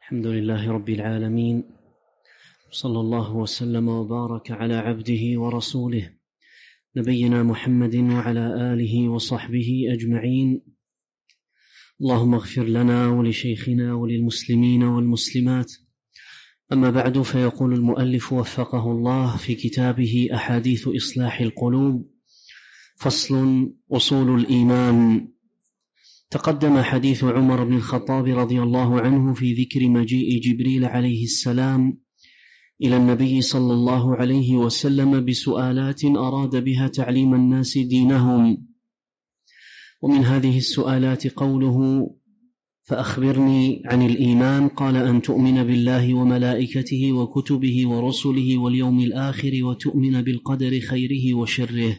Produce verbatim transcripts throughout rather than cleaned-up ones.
الحمد لله رب العالمين، صلى الله وسلم وبارك على عبده ورسوله نبينا محمد وعلى آله وصحبه أجمعين. اللهم اغفر لنا ولشيخنا وللمسلمين والمسلمات. أما بعد، فيقول المؤلف وفقه الله في كتابه أحاديث إصلاح القلوب: فصل: أصول الإيمان. تقدم حديث عمر بن الخطاب رضي الله عنه في ذكر مجيء جبريل عليه السلام إلى النبي صلى الله عليه وسلم بسؤالات أراد بها تعليم الناس دينهم. ومن هذه السؤالات قوله: فأخبرني عن الإيمان. قال: أن تؤمن بالله وملائكته وكتبه ورسله واليوم الآخر وتؤمن بالقدر خيره وشره.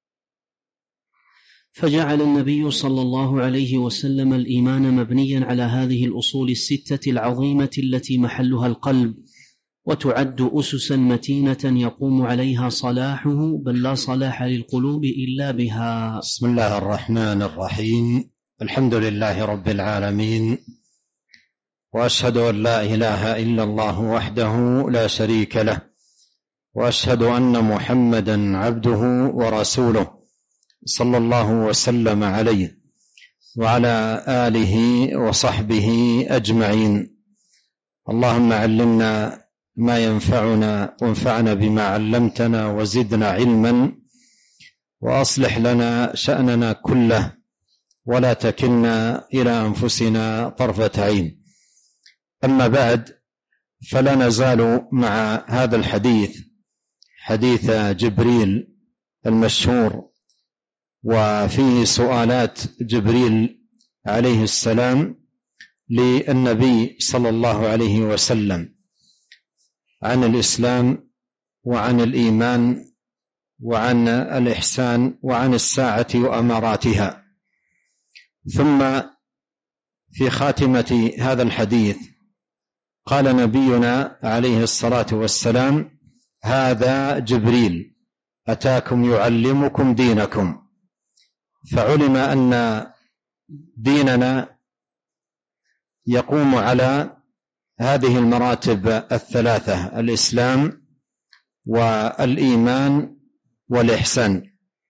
فجعل النبي صلى الله عليه وسلم الإيمان مبنيا على هذه الأصول الستة العظيمة التي محلها القلب، وتعد أسسا متينة يقوم عليها صلاحه، بل لا صلاح للقلوب إلا بها. بسم الله الرحمن الرحيم. الحمد لله رب العالمين، وأشهد أن لا إله إلا الله وحده لا شريك له، وأشهد أن محمدا عبده ورسوله صلى الله وسلم عليه وعلى آله وصحبه أجمعين. اللهم علمنا ما ينفعنا وانفعنا بما علمتنا وزدنا علما، وأصلح لنا شأننا كله ولا تكلنا إلى أنفسنا طرفة عين. أما بعد، فلا نزال مع هذا الحديث، حديث جبريل المشهور، وفيه سؤالات جبريل عليه السلام للنبي صلى الله عليه وسلم عن الإسلام وعن الإيمان وعن الإحسان وعن الساعة وأماراتها. ثم في خاتمة هذا الحديث قال نبينا عليه الصلاة والسلام: هذا جبريل أتاكم يعلمكم دينكم. فعلم أن ديننا يقوم على هذه المراتب الثلاثة: الإسلام والإيمان والإحسان.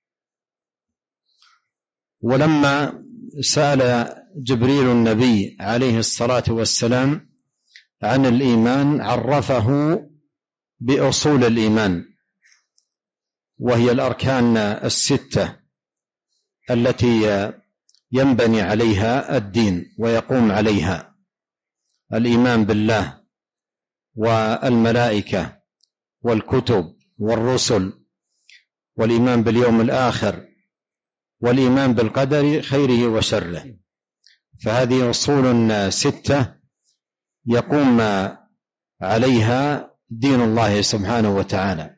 ولما سأل جبريل النبي عليه الصلاة والسلام عن الإيمان عرفه بأصول الإيمان، وهي الأركان الستة التي ينبني عليها الدين ويقوم عليها: الإيمان بالله والملائكة والكتب والرسل، والإيمان باليوم الآخر، والإيمان بالقدر خيره وشره. فهذه أصول ستة يقوم عليها دين الله سبحانه وتعالى،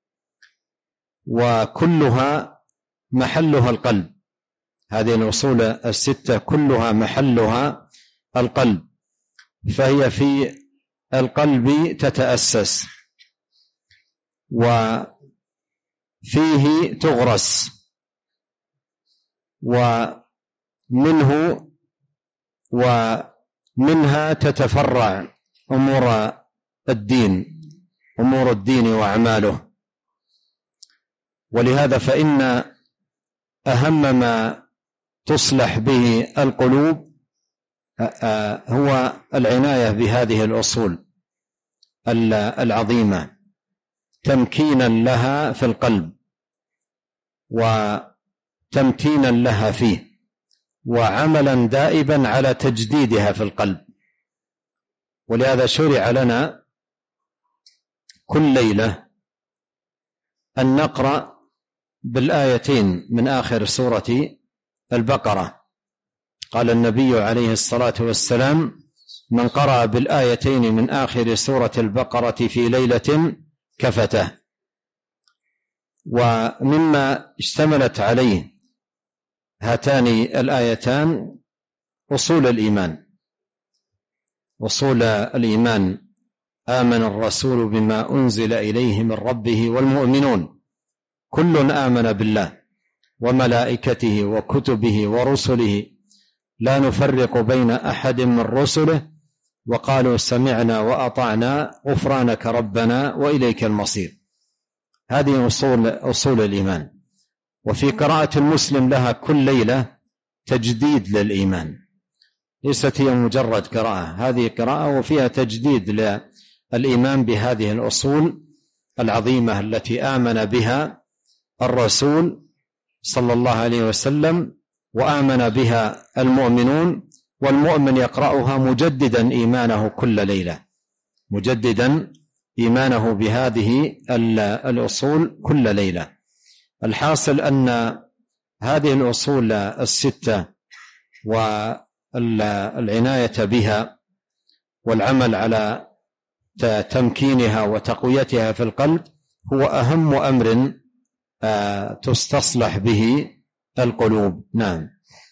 وكلها محلها القلب. هذه الأصول الستة كلها محلها القلب، فهي في القلب تتأسس وفيه تغرس، ومنه ومنها تتفرع أمور الدين أمور الدين وأعماله. ولهذا فإن أهم ما تصلح به القلوب هو العناية بهذه الأصول العظيمة، تمكينا لها في القلب وتمتينا لها فيه، وعملا دائبا على تجديدها في القلب. ولهذا شرع لنا كل ليلة أن نقرأ بالآيتين من آخر سورة البقرة. قال النبي عليه الصلاة والسلام: من قرأ بالآيتين من آخر سورة البقرة في ليلة كفته. ومما اشتملت عليه هاتان الآيتان أصول الإيمان. أصول الإيمان: آمن الرسول بما أنزل إليه من ربه والمؤمنون كل آمن بالله وملائكته وكتبه ورسله لا نفرق بين أحد من رسله وقالوا سمعنا وأطعنا غفرانك ربنا وإليك المصير. هذه أصول, أصول الإيمان. وفي قراءة المسلم لها كل ليلة تجديد للإيمان، ليست هي مجرد قراءة، هذه قراءة وفيها تجديد للإيمان بهذه الأصول العظيمة التي آمن بها الرسول صلى الله عليه وسلم وآمن بها المؤمنون، والمؤمن يقرأها مجددا إيمانه كل ليلة، مجددا إيمانه بهذه الأصول كل ليلة. الحاصل أن هذه الأصول الستة والعناية بها والعمل على تمكينها وتقويتها في القلب هو أهم أمر تستصلح به القلوب. نعم.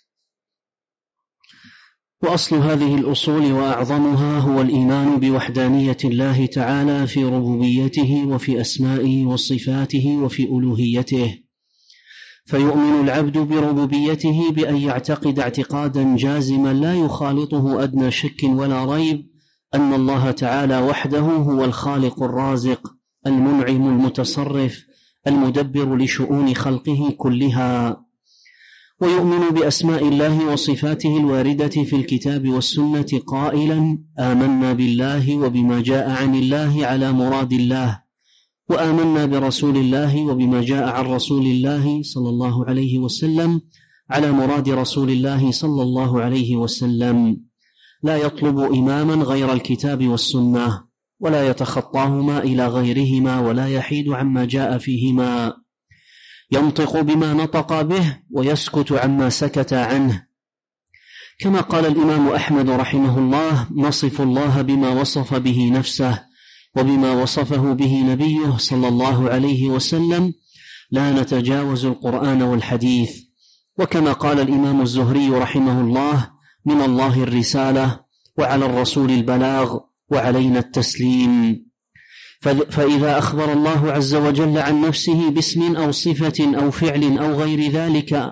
وأصل هذه الأصول وأعظمها هو الإيمان بوحدانية الله تعالى في ربوبيته وفي أسمائه وصفاته وفي ألوهيته، فيؤمن العبد بربوبيته بأن يعتقد اعتقادا جازما لا يخالطه أدنى شك ولا ريب أن الله تعالى وحده هو الخالق الرازق المنعم المتصرف المدبر لشؤون خلقه كلها. ويؤمن بأسماء الله وصفاته الواردة في الكتاب والسنة قائلا آمنا بالله وبما جاء عن الله على مراد الله، وآمنا برسول الله وبما جاء عن رسول الله صلى الله عليه وسلم على مراد رسول الله صلى الله عليه وسلم، لا يطلب إماما غير الكتاب والسنة ولا يتخطاهما إلى غيرهما ولا يحيد عما جاء فيهما، ينطق بما نطق به ويسكت عما سكت عنه، كما قال الإمام أحمد رحمه الله نصف الله بما وصف به نفسه وبما وصفه به نبيه صلى الله عليه وسلم لا نتجاوز القرآن والحديث، وكما قال الإمام الزهري رحمه الله من الله الرسالة وعلى الرسول البلاغ وعلينا التسليم. فإذا أخبر الله عز وجل عن نفسه باسم أو صفة أو فعل أو غير ذلك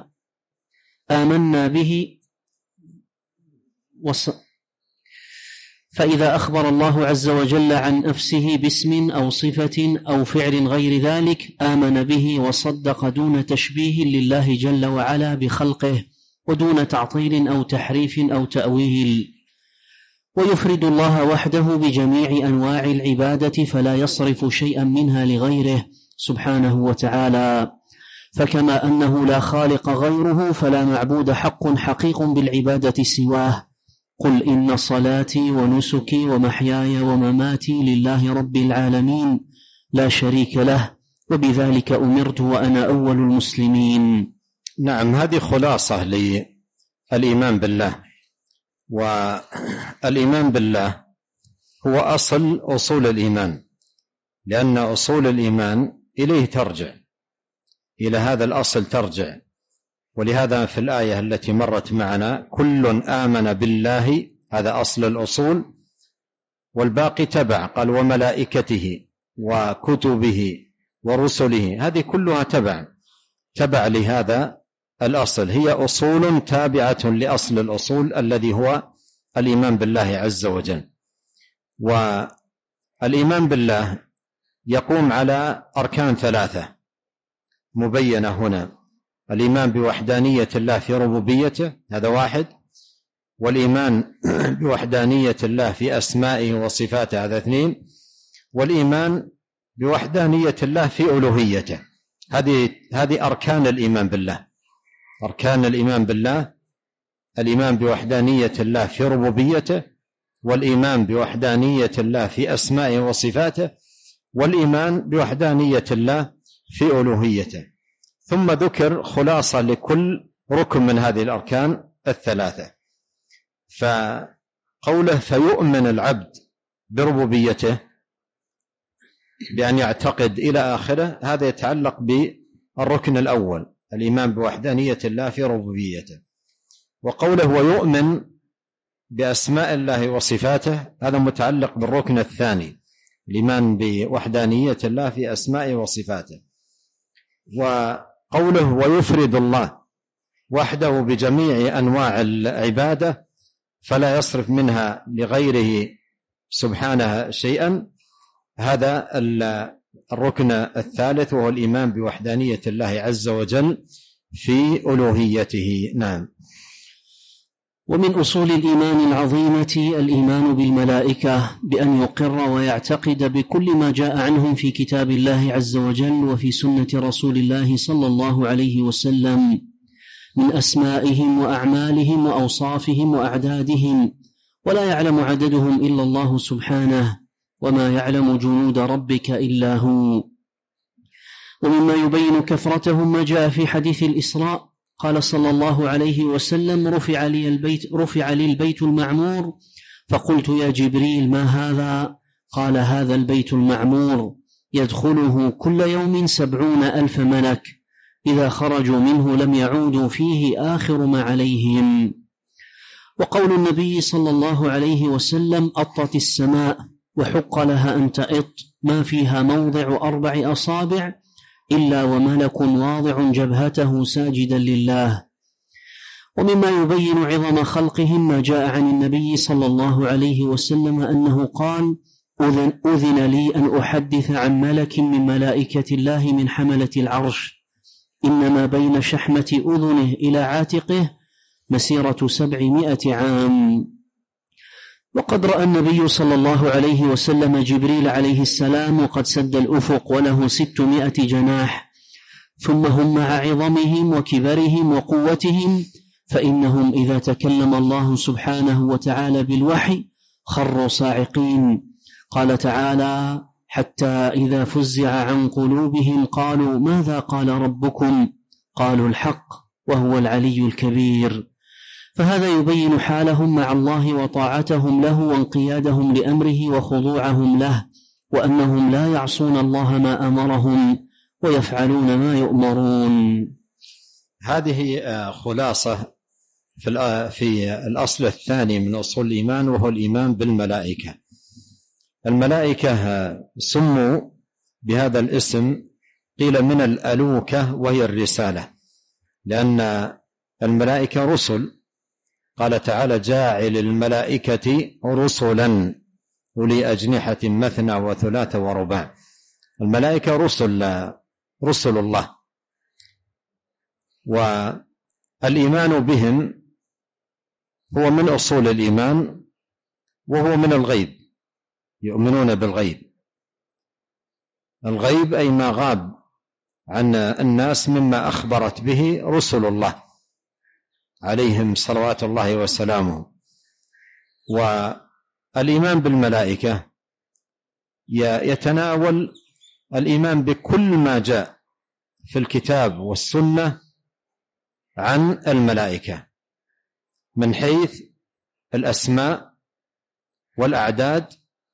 آمنا به وص... فإذا أخبر الله عز وجل عن نفسه باسم أو صفة أو فعل غير ذلك آمن به وصدق دون تشبيه لله جل وعلا بخلقه ودون تعطيل أو تحريف أو تأويل، ويفرد الله وحده بجميع أنواع العبادة فلا يصرف شيئا منها لغيره سبحانه وتعالى، فكما أنه لا خالق غيره فلا معبود حق حقيق بالعبادة سواه. قل إن صلاتي ونسكي ومحياي ومماتي لله رب العالمين لا شريك له وبذلك أمرت وأنا أول المسلمين. نعم، هذه خلاصة للإيمان بالله. والإيمان بالله هو أصل أصول الإيمان، لأن أصول الإيمان إليه ترجع، إلى هذا الأصل ترجع. ولهذا في الآية التي مرت معنا كل آمن بالله، هذا أصل الأصول، والباقي تبع، قال وملائكته وكتبه ورسله، هذه كلها تبع تبع لهذا الأصل، هي أصول تابعة لأصل الأصول الذي هو الإيمان بالله عز وجل. والإيمان بالله يقوم على أركان ثلاثة مبينة هنا: الإيمان بوحدانية الله في ربوبيته، هذا واحد، والإيمان بوحدانية الله في أسمائه وصفاته، هذا اثنين، والإيمان بوحدانية الله في ألوهيته. هذه هذه أركان الإيمان بالله. أركان الإيمان بالله: الإيمان بوحدانية الله في ربوبيته، والإيمان بوحدانية الله في أسمائه وصفاته، والإيمان بوحدانية الله في ألوهيته. ثم ذكر خلاصة لكل ركن من هذه الأركان الثلاثة، فقوله فيؤمن العبد بربوبيته بأن يعتقد إلى آخره، هذا يتعلق بالركن الأول، الإيمان بوحدانية الله في ربوبيته. وقوله ويؤمن بأسماء الله وصفاته، هذا متعلق بالركن الثاني، الإيمان بوحدانية الله في أسمائه وصفاته. وقوله ويفرد الله وحده بجميع أنواع العبادة، فلا يصرف منها لغيره سبحانه شيئا. هذا الركن الثالث، وهو الإيمان بوحدانية الله عز وجل في ألوهيته. نعم. ومن أصول الإيمان العظيمة الإيمان بالملائكة، بأن يقر ويعتقد بكل ما جاء عنهم في كتاب الله عز وجل وفي سنة رسول الله صلى الله عليه وسلم من أسمائهم وأعمالهم وأوصافهم وأعدادهم، ولا يعلم عددهم إلا الله سبحانه، وما يعلم جنود ربك إلا هو. ومما يبين كثرتهم ما جاء في حديث الإسراء، قال صلى الله عليه وسلم: رفع لي البيت, رفع لي البيت المعمور، فقلت يا جبريل ما هذا؟ قال: هذا البيت المعمور يدخله كل يوم سبعون ألف ملك، إذا خرجوا منه لم يعودوا فيه آخر ما عليهم. وقول النبي صلى الله عليه وسلم: أطت السماء وحق لها أن تأط، ما فيها موضع أربع أصابع إلا وملك واضع جبهته ساجدا لله. ومما يبين عظم خلقهم ما جاء عن النبي صلى الله عليه وسلم أنه قال: أذن, أذن لي أن أحدث عن ملك من ملائكة الله من حملة العرش، إنما بين شحمة أذنه إلى عاتقه مسيرة سبعمائة عام. وقد رأى النبي صلى الله عليه وسلم جبريل عليه السلام وقد سد الأفق وله ستمائة جناح، ثم هم مع عظمهم وكبرهم وقوتهم، فإنهم إذا تكلم الله سبحانه وتعالى بالوحي خروا صاعقين. قال تعالى: حتى إذا فزع عن قلوبهم قالوا ماذا قال ربكم؟ قالوا الحق وهو العلي الكبير. فهذا يبين حالهم مع الله وطاعتهم له وانقيادهم لأمره وخضوعهم له، وأنهم لا يعصون الله ما أمرهم ويفعلون ما يؤمرون. هذه خلاصة في الأصل الثاني من أصول الإيمان، وهو الإيمان بالملائكة. الملائكة سموا بهذا الاسم قيل من الألوكة، وهي الرسالة، لأن الملائكة رسل. قال تعالى: جاعل الملائكة رسلا أولي أجنحة مثنى وثلاث ورباع. الملائكة رسل رسل الله، والإيمان بهم هو من أصول الإيمان، وهو من الغيب. يؤمنون بالغيب. الغيب أي ما غاب عن الناس مما أخبرت به رسل الله عليهم صلوات الله وسلامه. والإيمان بالملائكة يتناول الإيمان بكل ما جاء في الكتاب والسنة عن الملائكة من حيث الأسماء والأعداد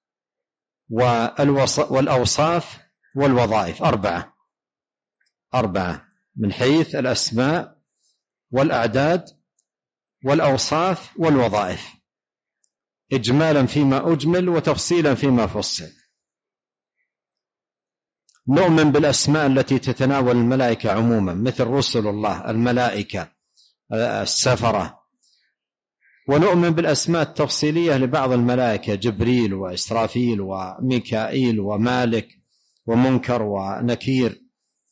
والأوصاف والوظائف. أربعة أربعة من حيث الأسماء والأعداد والأوصاف والوظائف، إجمالا فيما أجمل وتفصيلا فيما فصل. نؤمن بالأسماء التي تتناول الملائكة عموما، مثل رسل الله، الملائكة، السفرة. ونؤمن بالأسماء التفصيلية لبعض الملائكة: جبريل وإسرافيل وميكائيل ومالك ومنكر ونكير.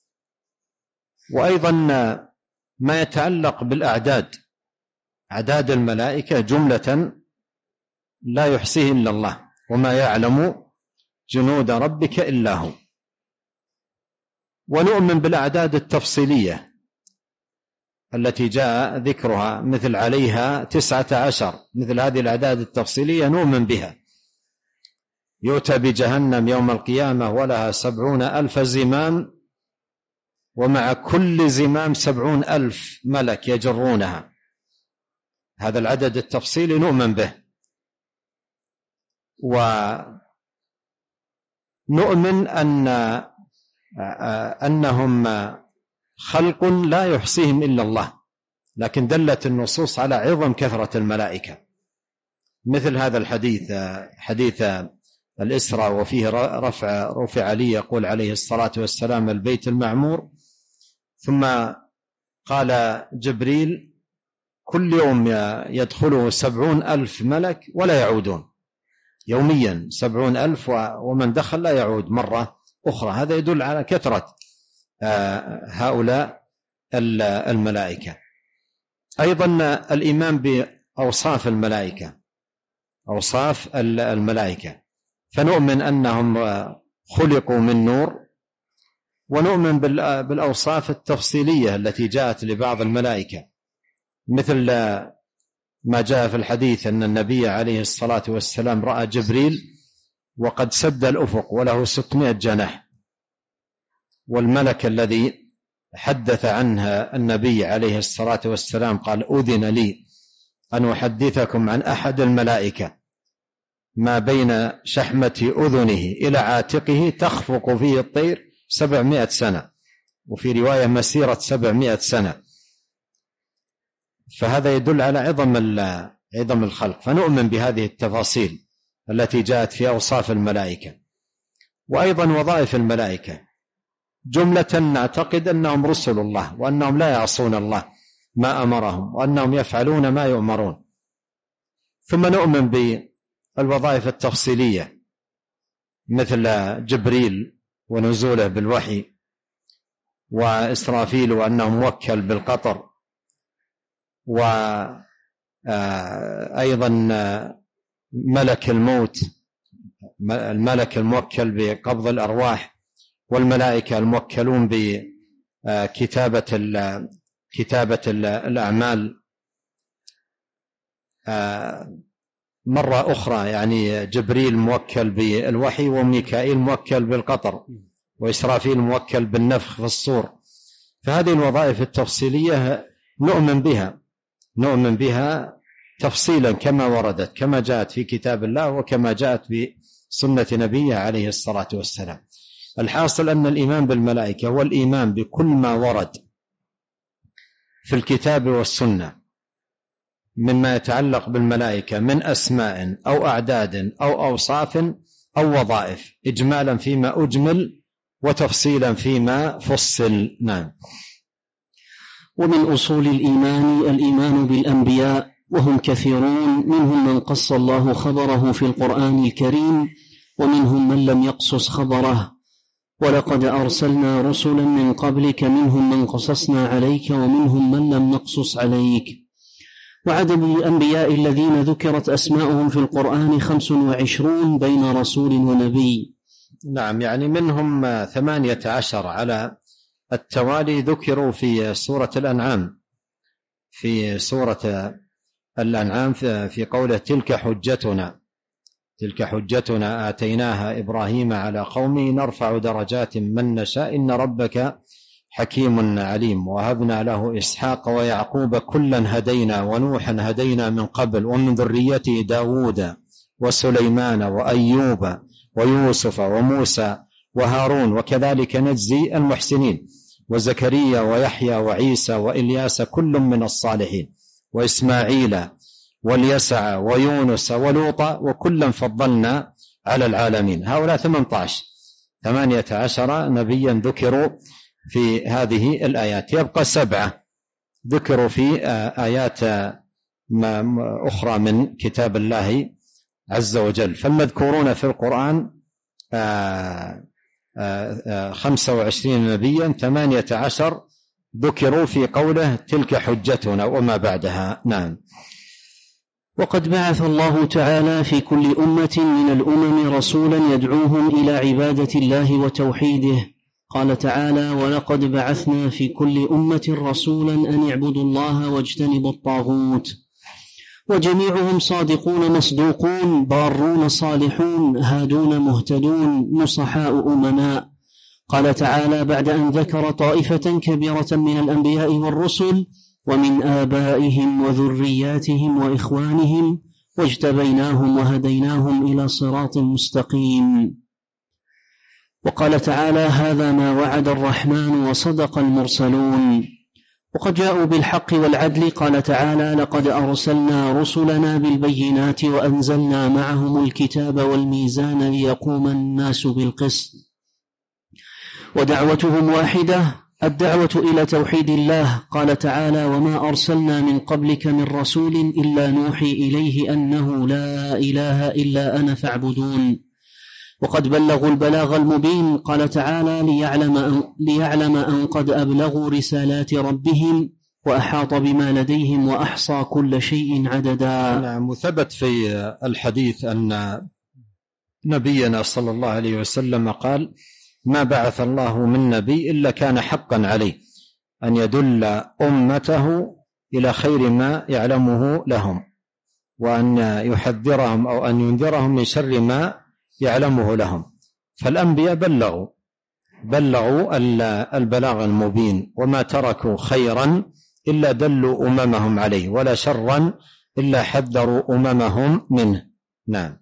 وأيضا ما يتعلق بالأعداد، أعداد الملائكة جملة لا يحصيه إلا الله، وما يعلم جنود ربك إلا هو. ونؤمن بالأعداد التفصيلية التي جاء ذكرها، مثل عليها تسعة عشر، مثل هذه الأعداد التفصيلية نؤمن بها. يؤتى بجهنم يوم القيامة ولها سبعون ألف زمام، ومع كل زمام سبعون ألف ملك يجرونها. هذا العدد التفصيلي نؤمن به. ونؤمن أن أنهم خلق لا يحصيهم إلا الله، لكن دلت النصوص على عظم كثرة الملائكة، مثل هذا الحديث، حديث الإسراء، وفيه رفع رفع علي يقول عليه الصلاة والسلام: البيت المعمور. ثم قال جبريل: كل يوم يدخله سبعون ألف ملك ولا يعودون، يوميا سبعون ألف، ومن دخل لا يعود مرة أخرى. هذا يدل على كثرة هؤلاء الملائكة. أيضا الإيمان بأوصاف الملائكة، أوصاف الملائكة، فنؤمن أنهم خلقوا من نور، ونؤمن بالأوصاف التفصيلية التي جاءت لبعض الملائكة، مثل ما جاء في الحديث أن النبي عليه الصلاة والسلام رأى جبريل وقد سد الأفق وله ستمائة جناح، والملك الذي حدث عنها النبي عليه الصلاة والسلام قال: أذن لي أن أحدثكم عن أحد الملائكة ما بين شحمة أذنه إلى عاتقه تخفق فيه الطير سبعمائة سنة، وفي رواية مسيرة سبعمائة سنة. فهذا يدل على عظم عظم الخلق، فنؤمن بهذه التفاصيل التي جاءت في أوصاف الملائكة. وأيضا وظائف الملائكة جملة نعتقد أنهم رسل الله، وأنهم لا يعصون الله ما أمرهم، وأنهم يفعلون ما يؤمرون. ثم نؤمن بالوظائف التفصيلية مثل جبريل ونزوله بالوحي، وإسرافيل وأنه موكل بالقطر، وأيضا ملك الموت، الملك الموكل بقبض الأرواح، والملائكة الموكلون بكتابة كتابة الأعمال. مرة أخرى يعني جبريل موكل بالوحي، وميكائيل موكل بالقطر، وإسرافيل موكل بالنفخ في الصور. فهذه الوظائف التفصيلية نؤمن بها، نؤمن بها تفصيلا كما وردت، كما جاءت في كتاب الله وكما جاءت بسنة نبيه عليه الصلاة والسلام. الحاصل أن الإيمان بالملائكة هو الإيمان بكل ما ورد في الكتاب والسنة مما يتعلق بالملائكة من أسماء أو أعداد أو أوصاف أو وظائف، إجمالا فيما أجمل وتفصيلا فيما فصل. نعم. ومن أصول الإيمان الإيمان بالأنبياء، وهم كثيرون، منهم من قص الله خبره في القرآن الكريم، ومنهم من لم يقصص خبره. ولقد أرسلنا رسلا من قبلك منهم من قصصنا عليك ومنهم من لم نقصص عليك. وعدد الأنبياء الذين ذكرت أسماؤهم في القرآن خمس وعشرون بين رسول ونبي. نعم، يعني منهم ثمانية عشر على التوالي ذكروا في سورة الأنعام، في سورة الأنعام في قوله: تلك حجتنا تلك حجتنا آتيناها إبراهيم على قومه نرفع درجات من نشاء إن ربك حكيم عليم. وهبنا له إسحاق ويعقوب كلا هدينا ونوحا هدينا من قبل ومن ذريته داود وسليمان وأيوب ويوسف وموسى وهارون وكذلك نجزي المحسنين، وزكريا ويحيى وعيسى وإلياس كل من الصالحين، وإسماعيل واليسع ويونس ولوطا وكلا فضلنا على العالمين. هؤلاء ثمانية عشر ثمانية عشر نبيا ذكروا في هذه الآيات. يبقى سبعة ذكروا في آيات أخرى من كتاب الله عز وجل. فالمذكورون في القرآن خمسة وعشرين نبيا، ثمانية عشر ذكروا في قوله تلك حجتنا وما بعدها. نعم. وقد بعث الله تعالى في كل أمة من الأمم رسولا يدعوهم إلى عبادة الله وتوحيده. قال تعالى: ولقد بعثنا في كل أمة رسولا أن يعبدوا الله واجتنبوا الطاغوت. وجميعهم صادقون مصدوقون، بارون صالحون، هادون مهتدون، نصحاء أمناء. قال تعالى بعد أن ذكر طائفة كبيرة من الأنبياء والرسل: ومن آبائهم وذرياتهم وإخوانهم واجتبيناهم وهديناهم إلى صراط مستقيم. وقال تعالى: هذا ما وعد الرحمن وصدق المرسلون. وقد جاءوا بالحق والعدل. قال تعالى: لقد أرسلنا رسلنا بالبينات وأنزلنا معهم الكتاب والميزان ليقوم الناس بالقسط. ودعوتهم واحدة، الدعوة إلى توحيد الله. قال تعالى: وما أرسلنا من قبلك من رسول إلا نوحي إليه أنه لا إله إلا أنا فاعبدون. وقد بلغوا البلاغ المبين. قال تعالى: ليعلم أن, ليعلم أن قد أبلغوا رسالات ربهم وأحاط بما لديهم وأحصى كل شيء عددا. نعم. وثبت في الحديث أن نبينا صلى الله عليه وسلم قال: ما بعث الله من نبي إلا كان حقا عليه أن يدل أمته إلى خير ما يعلمه لهم، وأن يحذرهم أو أن ينذرهم من شر ما يعلمه لهم. فالأنبياء بلغوا بلغوا البلاغ المبين، وما تركوا خيرا إلا دلوا أممهم عليه، ولا شرا إلا حذروا أممهم منه. نعم.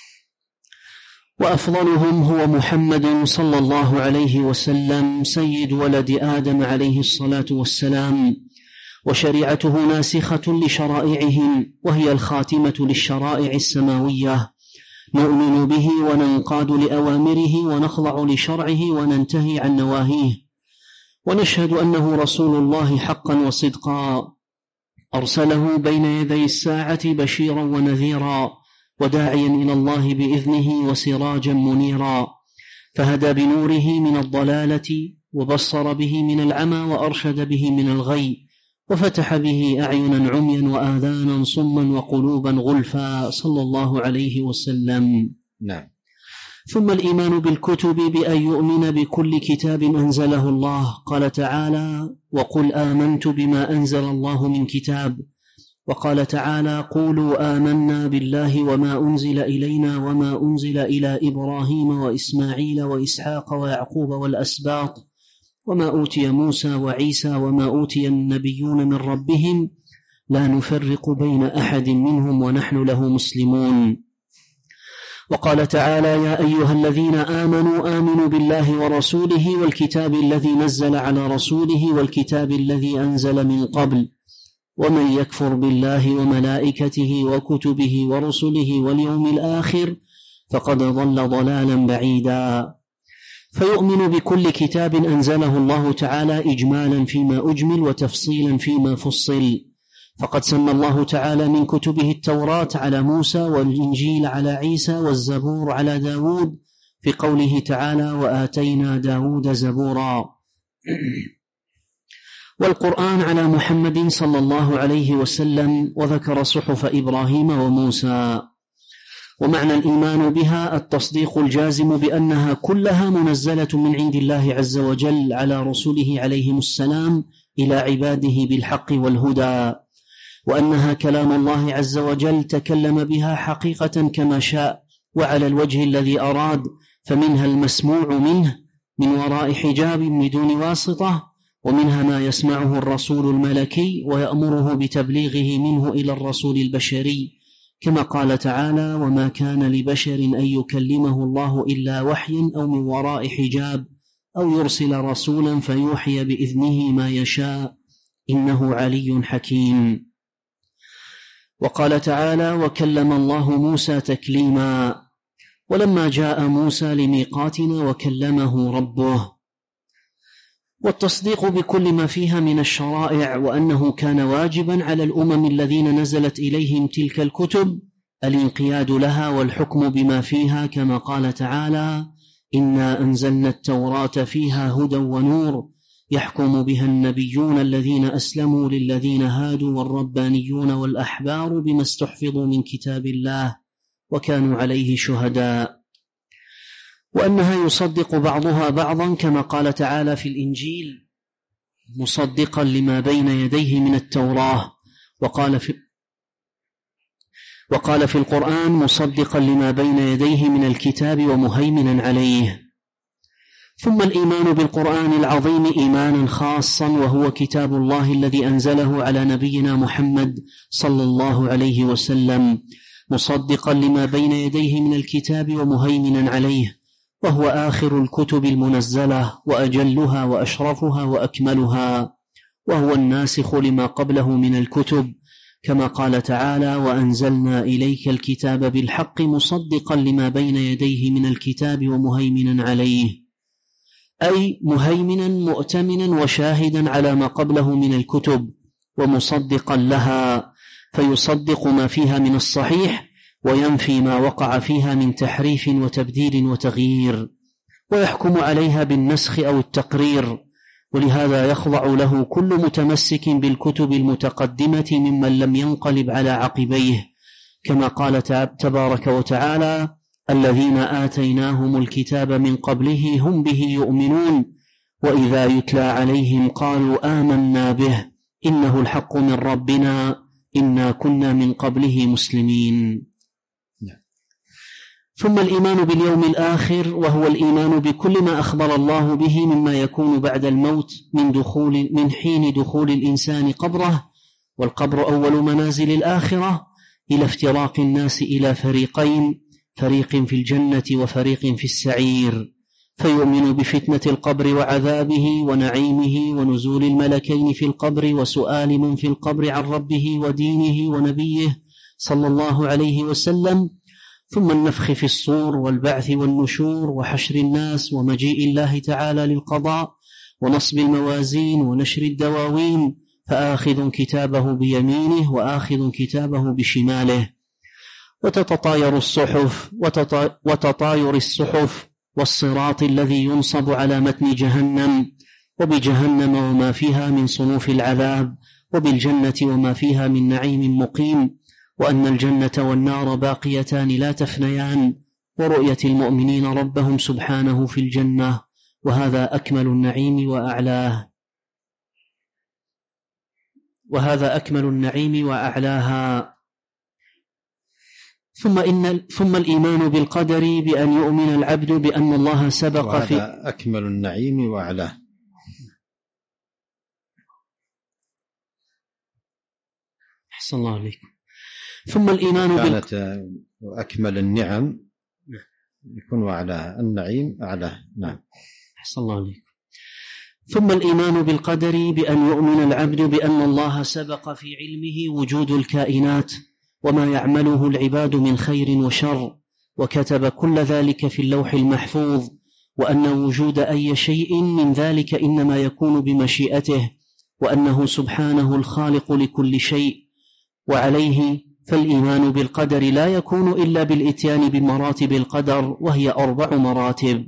وأفضلهم هو محمد صلى الله عليه وسلم سيد ولد آدم عليه الصلاة والسلام، وشريعته ناسخة لشرائعهم، وهي الخاتمة للشرائع السماوية. نؤمن به وننقاد لأوامره ونخضع لشرعه وننتهي عن نواهيه، ونشهد أنه رسول الله حقا وصدقا، أرسله بين يدي الساعة بشيرا ونذيرا، وداعيا إلى الله بإذنه وسراجا منيرا، فهدى بنوره من الضلالة، وبصر به من العمى، وأرشد به من الغي، وفتح به أعينا عميا وآذانا صما وقلوبا غلفا، صلى الله عليه وسلم. نعم. ثم الإيمان بالكتب بأن يؤمن بكل كتاب أنزله الله. قال تعالى: وقل آمنت بما أنزل الله من كتاب. وقال تعالى: قولوا آمنا بالله وما أنزل إلينا وما أنزل إلى إبراهيم وإسماعيل وإسحاق ويعقوب والأسباط وما أوتي موسى وعيسى وما أوتي النبيون من ربهم لا نفرق بين أحد منهم ونحن له مسلمون. وقال تعالى: يا أيها الذين آمنوا آمنوا بالله ورسوله والكتاب الذي نزل على رسوله والكتاب الذي أنزل من قبل، ومن يكفر بالله وملائكته وكتبه ورسله واليوم الآخر فقد ضل ضلالا بعيدا. فيؤمن بكل كتاب أنزله الله تعالى إجمالا فيما أجمل وتفصيلا فيما فصل. فقد سمى الله تعالى من كتبه التوراة على موسى، والإنجيل على عيسى، والزبور على داود، في قوله تعالى: وآتينا داود زبورا. والقرآن على محمد صلى الله عليه وسلم، وذكر صحف إبراهيم وموسى. ومعنى الإيمان بها التصديق الجازم بأنها كلها منزلة من عند الله عز وجل على رسله عليهم السلام إلى عباده بالحق والهدى، وأنها كلام الله عز وجل تكلم بها حقيقة كما شاء وعلى الوجه الذي أراد، فمنها المسموع منه من وراء حجاب بدون واسطة، ومنها ما يسمعه الرسول الملكي ويأمره بتبليغه منه إلى الرسول البشري، كما قال تعالى: وما كان لبشر أن يكلمه الله إلا وحي أو من وراء حجاب أو يرسل رسولا فيوحي بإذنه ما يشاء إنه علي حكيم. وقال تعالى: وكلم الله موسى تكليما. ولما جاء موسى لميقاتنا وكلمه ربه. والتصديق بكل ما فيها من الشرائع، وأنه كان واجبا على الأمم الذين نزلت إليهم تلك الكتب الانقياد لها والحكم بما فيها، كما قال تعالى: إنا أنزلنا التوراة فيها هدى ونور يحكم بها النبيون الذين أسلموا للذين هادوا والربانيون والأحبار بما استحفظوا من كتاب الله وكانوا عليه شهداء. وأنها يصدق بعضها بعضا، كما قال تعالى في الإنجيل: مصدقا لما بين يديه من التوراة، وقال في وقال في القرآن: مصدقا لما بين يديه من الكتاب ومهيمنا عليه. ثم الإيمان بالقرآن العظيم إيمانا خاصا، وهو كتاب الله الذي أنزله على نبينا محمد صلى الله عليه وسلم، مصدقا لما بين يديه من الكتاب ومهيمنا عليه، وهو آخر الكتب المنزلة وأجلها وأشرفها وأكملها، وهو الناسخ لما قبله من الكتب، كما قال تعالى: وأنزلنا إليك الكتاب بالحق مصدقا لما بين يديه من الكتاب ومهيمنا عليه. أي مهيمنا مؤتمنا وشاهدا على ما قبله من الكتب ومصدقا لها، فيصدق ما فيها من الصحيح وينفي ما وقع فيها من تحريف وتبديل وتغيير، ويحكم عليها بالنسخ أو التقرير. ولهذا يخضع له كل متمسك بالكتب المتقدمة ممن لم ينقلب على عقبيه، كما قال تبارك وتعالى: الذين آتيناهم الكتاب من قبله هم به يؤمنون وإذا يتلى عليهم قالوا آمنا به إنه الحق من ربنا إنا كنا من قبله مسلمين. ثم الإيمان باليوم الآخر، وهو الإيمان بكل ما أخبر الله به مما يكون بعد الموت من دخول من حين دخول الإنسان قبره، والقبر أول منازل الآخرة، إلى افتراق الناس إلى فريقين، فريق في الجنة وفريق في السعير، فيؤمن بفتنة القبر وعذابه ونعيمه ونزول الملكين في القبر وسؤال من في القبر عن ربه ودينه ونبيه صلى الله عليه وسلم، ثم النفخ في الصور والبعث والنشور وحشر الناس ومجيء الله تعالى للقضاء ونصب الموازين ونشر الدواوين، فآخذ كتابه بيمينه وآخذ كتابه بشماله، وتتطاير الصحف وتطاير الصحف والصراط الذي ينصب على متن جهنم، وبجهنم وما فيها من صنوف العذاب، وبالجنة وما فيها من نعيم مقيم، وأن الجنة والنار باقيتان لا تفنيان، ورؤية المؤمنين ربهم سبحانه في الجنة، وهذا أكمل النعيم وأعلاه وهذا أكمل النعيم وأعلاها. ثم إن ثم الإيمان بالقدر، بأن يؤمن العبد بأن الله سبق في وهذا أكمل النعيم وأعلاه. أحسن الله عليكم. ثم الإيمان كانت بال... أكمل النعم يكون أعلاه، النعيم أعلاه. نعم. أحسن الله عليكم. ثم الإيمان بالقدر، بأن يؤمن العبد بأن الله سبق في علمه وجود الكائنات وما يعمله العباد من خير وشر، وكتب كل ذلك في اللوح المحفوظ، وأن وجود أي شيء من ذلك إنما يكون بمشيئته، وأنه سبحانه الخالق لكل شيء. وعليه فالإيمان بالقدر لا يكون إلا بالإتيان بمراتب القدر، وهي أربع مراتب.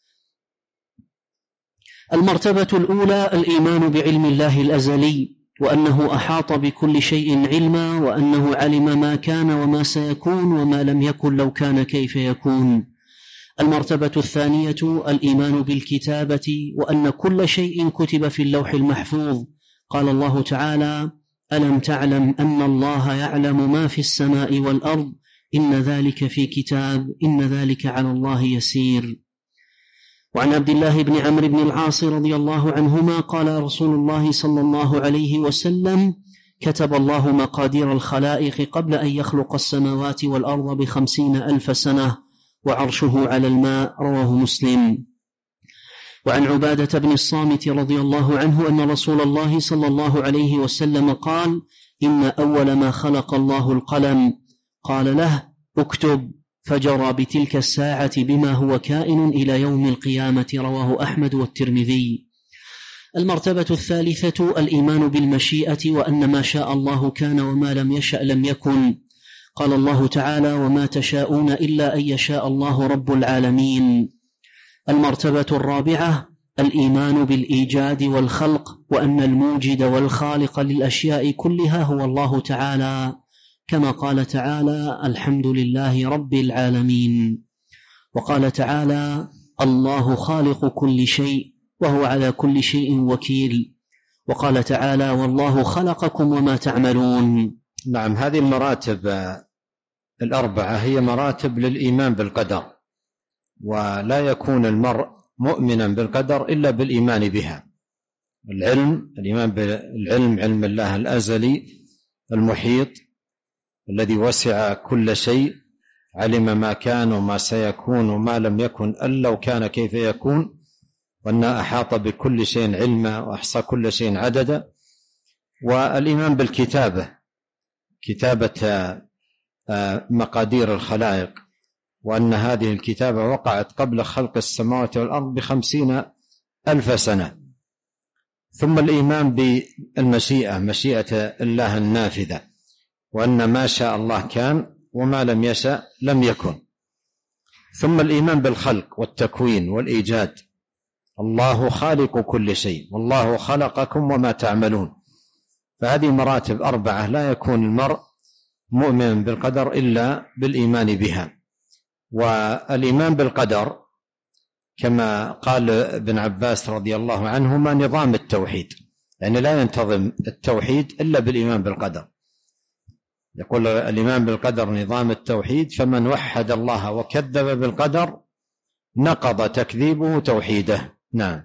المرتبة الأولى الإيمان بعلم الله الأزلي، وأنه أحاط بكل شيء علما، وأنه علم ما كان وما سيكون وما لم يكن لو كان كيف يكون. المرتبة الثانية الإيمان بالكتابة، وأن كل شيء كتب في اللوح المحفوظ. قال الله تعالى: ألم تعلم أن الله يعلم ما في السماء والأرض إن ذلك في كتاب إن ذلك على الله يسير. وعن عبد الله بن عمرو بن العاص رضي الله عنهما قال رسول الله صلى الله عليه وسلم: كتب الله مقادير الخلائق قبل أن يخلق السماوات والأرض بخمسين ألف سنة وعرشه على الماء. رواه مسلم. وعن عبادة بن الصامت رضي الله عنه أن رسول الله صلى الله عليه وسلم قال: إن أول ما خلق الله القلم، قال له: اكتب، فجرى بتلك الساعة بما هو كائن إلى يوم القيامة. رواه أحمد والترمذي. المرتبة الثالثة الإيمان بالمشيئة، وأن ما شاء الله كان وما لم يشأ لم يكن. قال الله تعالى: وما تشاءون إلا أن يشاء الله رب العالمين. المرتبة الرابعة الإيمان بالإيجاد والخلق، وأن الموجد والخالق للأشياء كلها هو الله تعالى، كما قال تعالى: الحمد لله رب العالمين. وقال تعالى: الله خالق كل شيء وهو على كل شيء وكيل. وقال تعالى: والله خلقكم وما تعملون. نعم، هذه المراتب الأربعة هي مراتب للإيمان بالقدر، ولا يكون المرء مؤمنا بالقدر إلا بالإيمان بها. العلم، الإيمان بالعلم، علم الله الأزلي المحيط الذي وسع كل شيء، علم ما كان وما سيكون وما لم يكن أن لو كان كيف يكون، وأن أحاط بكل شيء علما وأحصى كل شيء عددا. والإيمان بالكتابة، كتابة مقادير الخلائق، وأن هذه الكتابة وقعت قبل خلق السماوات والأرض بخمسين ألف سنة. ثم الإيمان بالمشيئة، مشيئة الله النافذة، وأن ما شاء الله كان وما لم يشأ لم يكن. ثم الإيمان بالخلق والتكوين والإيجاد، الله خالق كل شيء والله خلقكم وما تعملون. فهذه مراتب أربعة لا يكون المرء مؤمن بالقدر إلا بالإيمان بها. والإيمان بالقدر كما قال ابن عباس رضي الله عنهما نظام التوحيد، يعني لا ينتظم التوحيد إلا بالإيمان بالقدر. يقول الإيمان بالقدر نظام التوحيد، فمن وحد الله وكذب بالقدر نقض تكذيبه توحيده. نعم.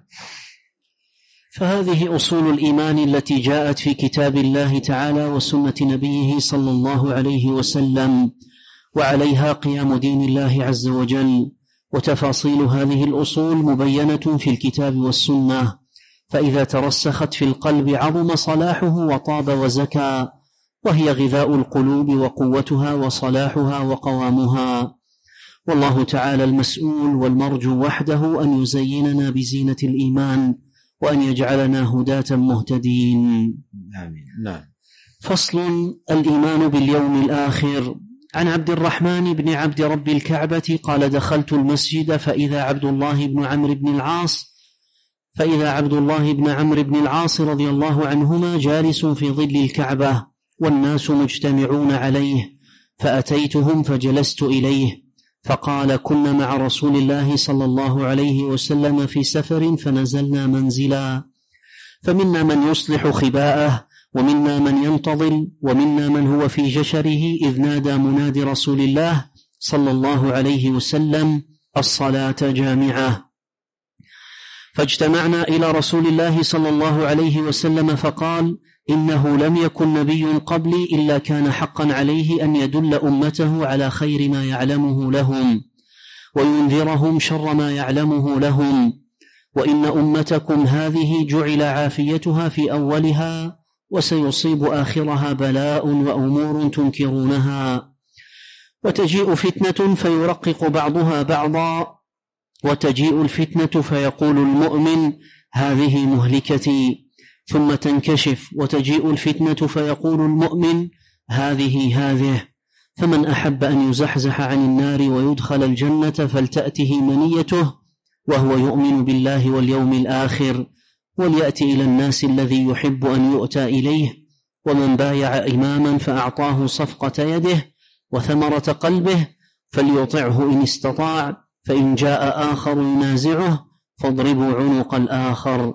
فهذه أصول الإيمان التي جاءت في كتاب الله تعالى وسنة نبيه صلى الله عليه وسلم، وعليها قيام دين الله عز وجل. وتفاصيل هذه الأصول مبينة في الكتاب والسنة، فإذا ترسخت في القلب عظم صلاحه وطاب وزكى، وهي غذاء القلوب وقوتها وصلاحها وقوامها. والله تعالى المسؤول والمرجو وحده أن يزيننا بزينة الإيمان، وأن يجعلنا هداة مهتدين. آمين. نعم. فصل: الإيمان باليوم الآخر. عن عبد الرحمن بن عبد رب الكعبة قال: دخلت المسجد فإذا عبد الله بن عمرو بن العاص فإذا عبد الله بن عمرو بن العاص رضي الله عنهما جالس في ظل الكعبة والناس مجتمعون عليه، فأتيتهم فجلست إليه، فقال: كنا مع رسول الله صلى الله عليه وسلم في سفر فنزلنا منزلا، فمنا من يصلح خباءه، ومنا من ينتظل، ومنا من هو في جشره، إذ نادى منادي رسول الله صلى الله عليه وسلم: الصلاة جامعة. فاجتمعنا إلى رسول الله صلى الله عليه وسلم فقال: إنه لم يكن نبي قبلي إلا كان حقا عليه أن يدل أمته على خير ما يعلمه لهم وينذرهم شر ما يعلمه لهم، وإن أمتكم هذه جعل عافيتها في أولها وسيصيب آخرها بلاء وأمور تنكرونها، وتجيء فتنة فيرقق بعضها بعضا، وتجيء الفتنة فيقول المؤمن: هذه مهلكتي، ثم تنكشف وتجيء الفتنة فيقول المؤمن: هذه هذه. فمن أحب أن يزحزح عن النار ويدخل الجنة فلتأته منيته وهو يؤمن بالله واليوم الآخر، وليأتي إلى الناس الذي يحب أن يؤتى إليه. ومن بايع إماما فأعطاه صفقة يده وثمرة قلبه فليطعه إن استطاع، فإن جاء آخر ينازعه فاضربوا عنق الآخر.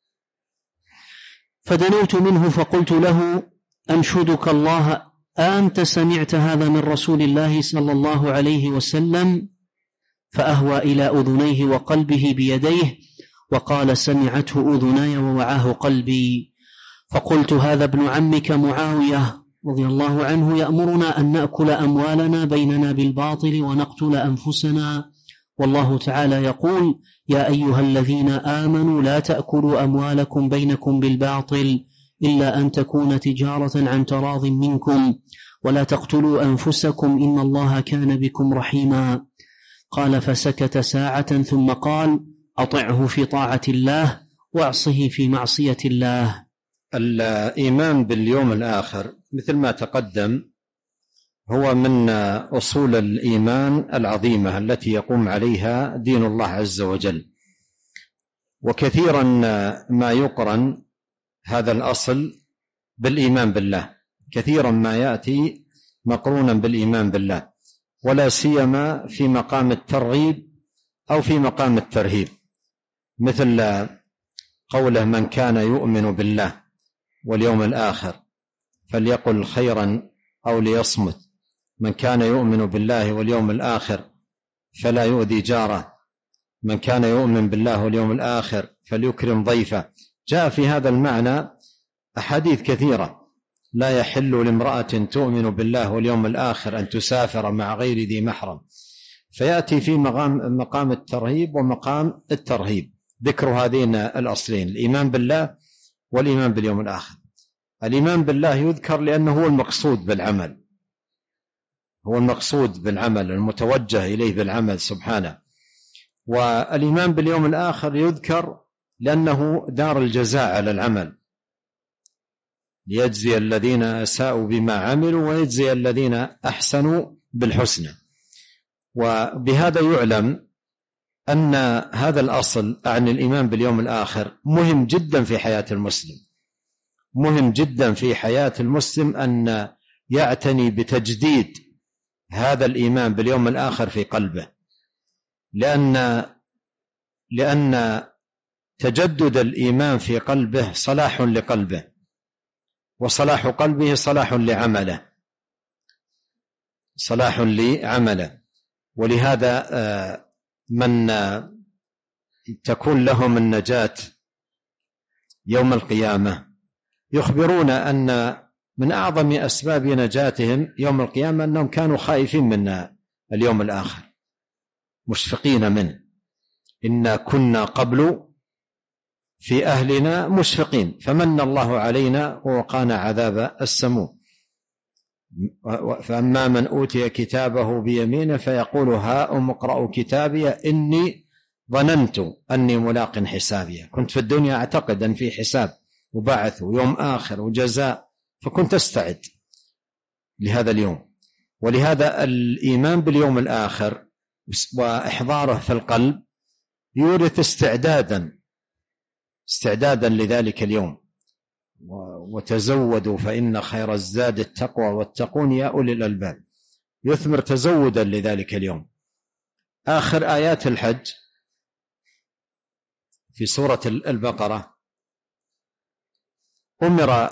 فدنوت منه فقلت له: أنشدك الله، أنت سمعت هذا من رسول الله صلى الله عليه وسلم؟ فأهوى إلى أذنيه وقلبه بيديه وقال: سمعته أذناي ووعاه قلبي. فقلت: هذا ابن عمك معاوية رضي الله عنه يأمرنا أن نأكل أموالنا بيننا بالباطل ونقتل أنفسنا، والله تعالى يقول: يا أيها الذين آمنوا لا تأكلوا أموالكم بينكم بالباطل إلا أن تكون تجارة عن تراض منكم، ولا تقتلوا أنفسكم إن الله كان بكم رحيما. قال: فسكت ساعة ثم قال: أطعه في طاعة الله واعصه في معصية الله. الإيمان باليوم الآخر مثل ما تقدم هو من أصول الإيمان العظيمة التي يقوم عليها دين الله عز وجل، وكثيرا ما يقرن هذا الأصل بالإيمان بالله، كثيرا ما يأتي مقرونا بالإيمان بالله، ولا سيما في مقام الترغيب أو في مقام الترهيب، مثل قوله: من كان يؤمن بالله واليوم الآخر فليقل خيرا أو ليصمت، من كان يؤمن بالله واليوم الآخر فلا يؤذي جاره، من كان يؤمن بالله واليوم الآخر فليكرم ضيفه. جاء في هذا المعنى أحاديث كثيرة: لا يحل لامرأة تؤمن بالله واليوم الآخر أن تسافر مع غير ذي محرم، فيأتي في مقام, مقام الترهيب ومقام الترهيب ذكر هذين الأصلين: الإيمان بالله والإيمان باليوم الآخر. الإيمان بالله يذكر لأنه هو المقصود بالعمل، هو المقصود بالعمل المتوجه إليه بالعمل سبحانه، والإيمان باليوم الآخر يذكر لأنه دار الجزاء على العمل، ليجزي الذين أساءوا بما عملوا ويجزي الذين أحسنوا بالحسنى. وبهذا يعلم أن هذا الأصل عن الإيمان باليوم الآخر مهم جدا في حياة المسلم، مهم جدا في حياة المسلم أن يعتني بتجديد هذا الإيمان باليوم الآخر في قلبه، لأن لأن تجدد الإيمان في قلبه صلاح لقلبه، وصلاح قلبه صلاح لعمله، صلاح لعمله. ولهذا من تكون لهم النجاة يوم القيامة يخبرون أن من أعظم أسباب نجاتهم يوم القيامة أنهم كانوا خائفين من اليوم الآخر، مشفقين منه. إنا كنا قبل في أهلنا مشفقين فمن الله علينا ووقانا عذاب السموم. فأما من أوتي كتابه بيمينه فيقول هاؤم اقرءوا كتابي إني ظننت أني ملاق حسابي. كنت في الدنيا أعتقد أن في حساب وبعث ويوم آخر وجزاء، فكنت أستعد لهذا اليوم. ولهذا الإيمان باليوم الآخر وإحضاره في القلب يورث استعدادا استعدادا لذلك اليوم. وتزودوا فإن خير الزاد التقوى واتقون يا أولي الألباب، يثمر تزودا لذلك اليوم. آخر آيات الحج في سورة البقرة أمر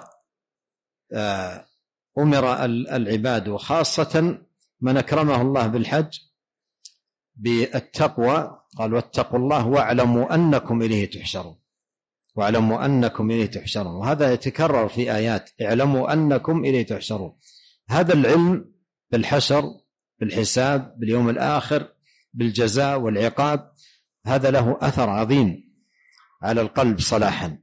أمر العباد وخاصة من أكرمه الله بالحج بالتقوى، قال واتقوا الله واعلموا أنكم إليه تحشرون، واعلموا أنكم إليه تحشرون. وهذا يتكرر في آيات اعلموا أنكم إليه تحشرون. هذا العلم بالحشر، بالحساب، باليوم الآخر، بالجزاء والعقاب، هذا له أثر عظيم على القلب صلاحا.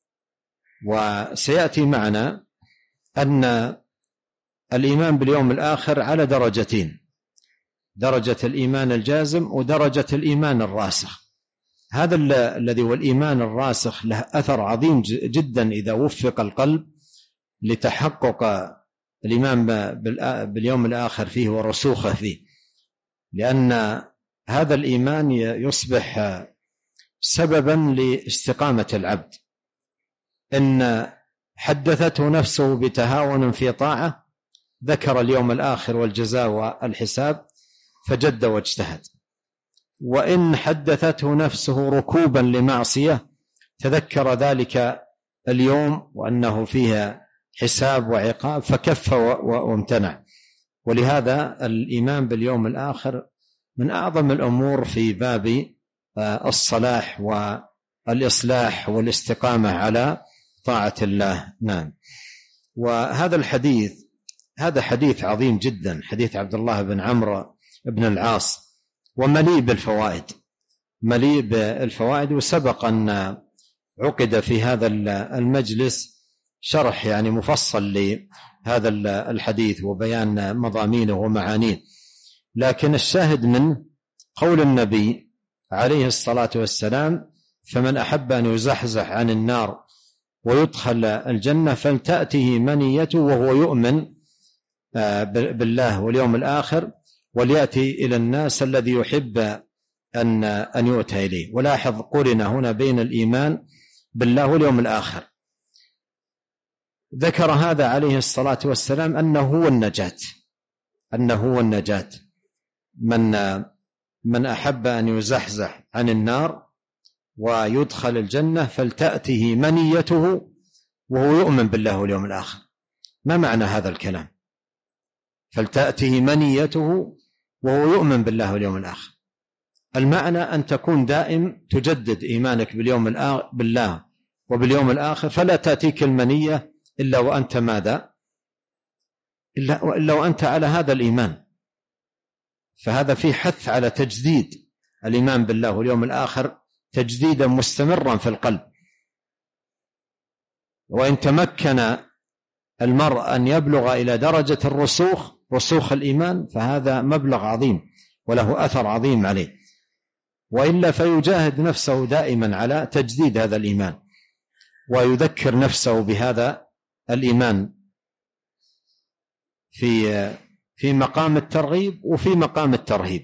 وسيأتي معنا أن الإيمان باليوم الآخر على درجتين، درجة الإيمان الجازم ودرجة الإيمان الراسخ. هذا الذي والإيمان الراسخ له أثر عظيم جدا إذا وفق القلب لتحقق الإيمان باليوم الآخر فيه ورسوخه فيه، لأن هذا الإيمان يصبح سببا لاستقامة العبد. إن حدثته نفسه بتهاون في طاعة ذكر اليوم الآخر والجزاء والحساب فجد واجتهد، وإن حدثته نفسه ركوبا لمعصية تذكر ذلك اليوم وأنه فيها حساب وعقاب فكف وامتنع. ولهذا الإيمان باليوم الآخر من أعظم الأمور في باب الصلاح والإصلاح والاستقامة على طاعة الله. نعم. وهذا الحديث هذا حديث عظيم جدا، حديث عبد الله بن عمرو بن العاص، ومليء بالفوائد، مليء بالفوائد. وسبق أن عقد في هذا المجلس شرح يعني مفصل لهذا الحديث وبيان مضامينه ومعانيه. لكن الشاهد منه قول النبي عليه الصلاة والسلام فمن أحب أن يزحزح عن النار ويدخل الجنة فلتأته منيته وهو يؤمن بالله واليوم الآخر وليأتي إلى الناس الذي يحب أن أن يؤتى إليه. ولاحظ قرن هنا بين الإيمان بالله واليوم الآخر. ذكر هذا عليه الصلاة والسلام أنه هو النجاة، أنه هو النجاة. من من أحب أن يزحزح عن النار ويدخل الجنة فلتأته منيته وهو يؤمن بالله واليوم الآخر. ما معنى هذا الكلام؟ فلتأته منيته وهو يؤمن بالله واليوم الآخر. المعنى أن تكون دائم تجدد إيمانك باليوم الآخر بالله وباليوم الآخر، فلا تأتيك المنية إلا وأنت ماذا؟ إلا, إلا وأنت على هذا الإيمان. فهذا فيه حث على تجديد الإيمان بالله واليوم الآخر تجديدا مستمرا في القلب. وإن تمكن المرء أن يبلغ إلى درجة الرسوخ، رسوخ الإيمان، فهذا مبلغ عظيم وله أثر عظيم عليه. وإلا فيجاهد نفسه دائما على تجديد هذا الإيمان، ويذكر نفسه بهذا الإيمان في في مقام الترغيب وفي مقام الترهيب.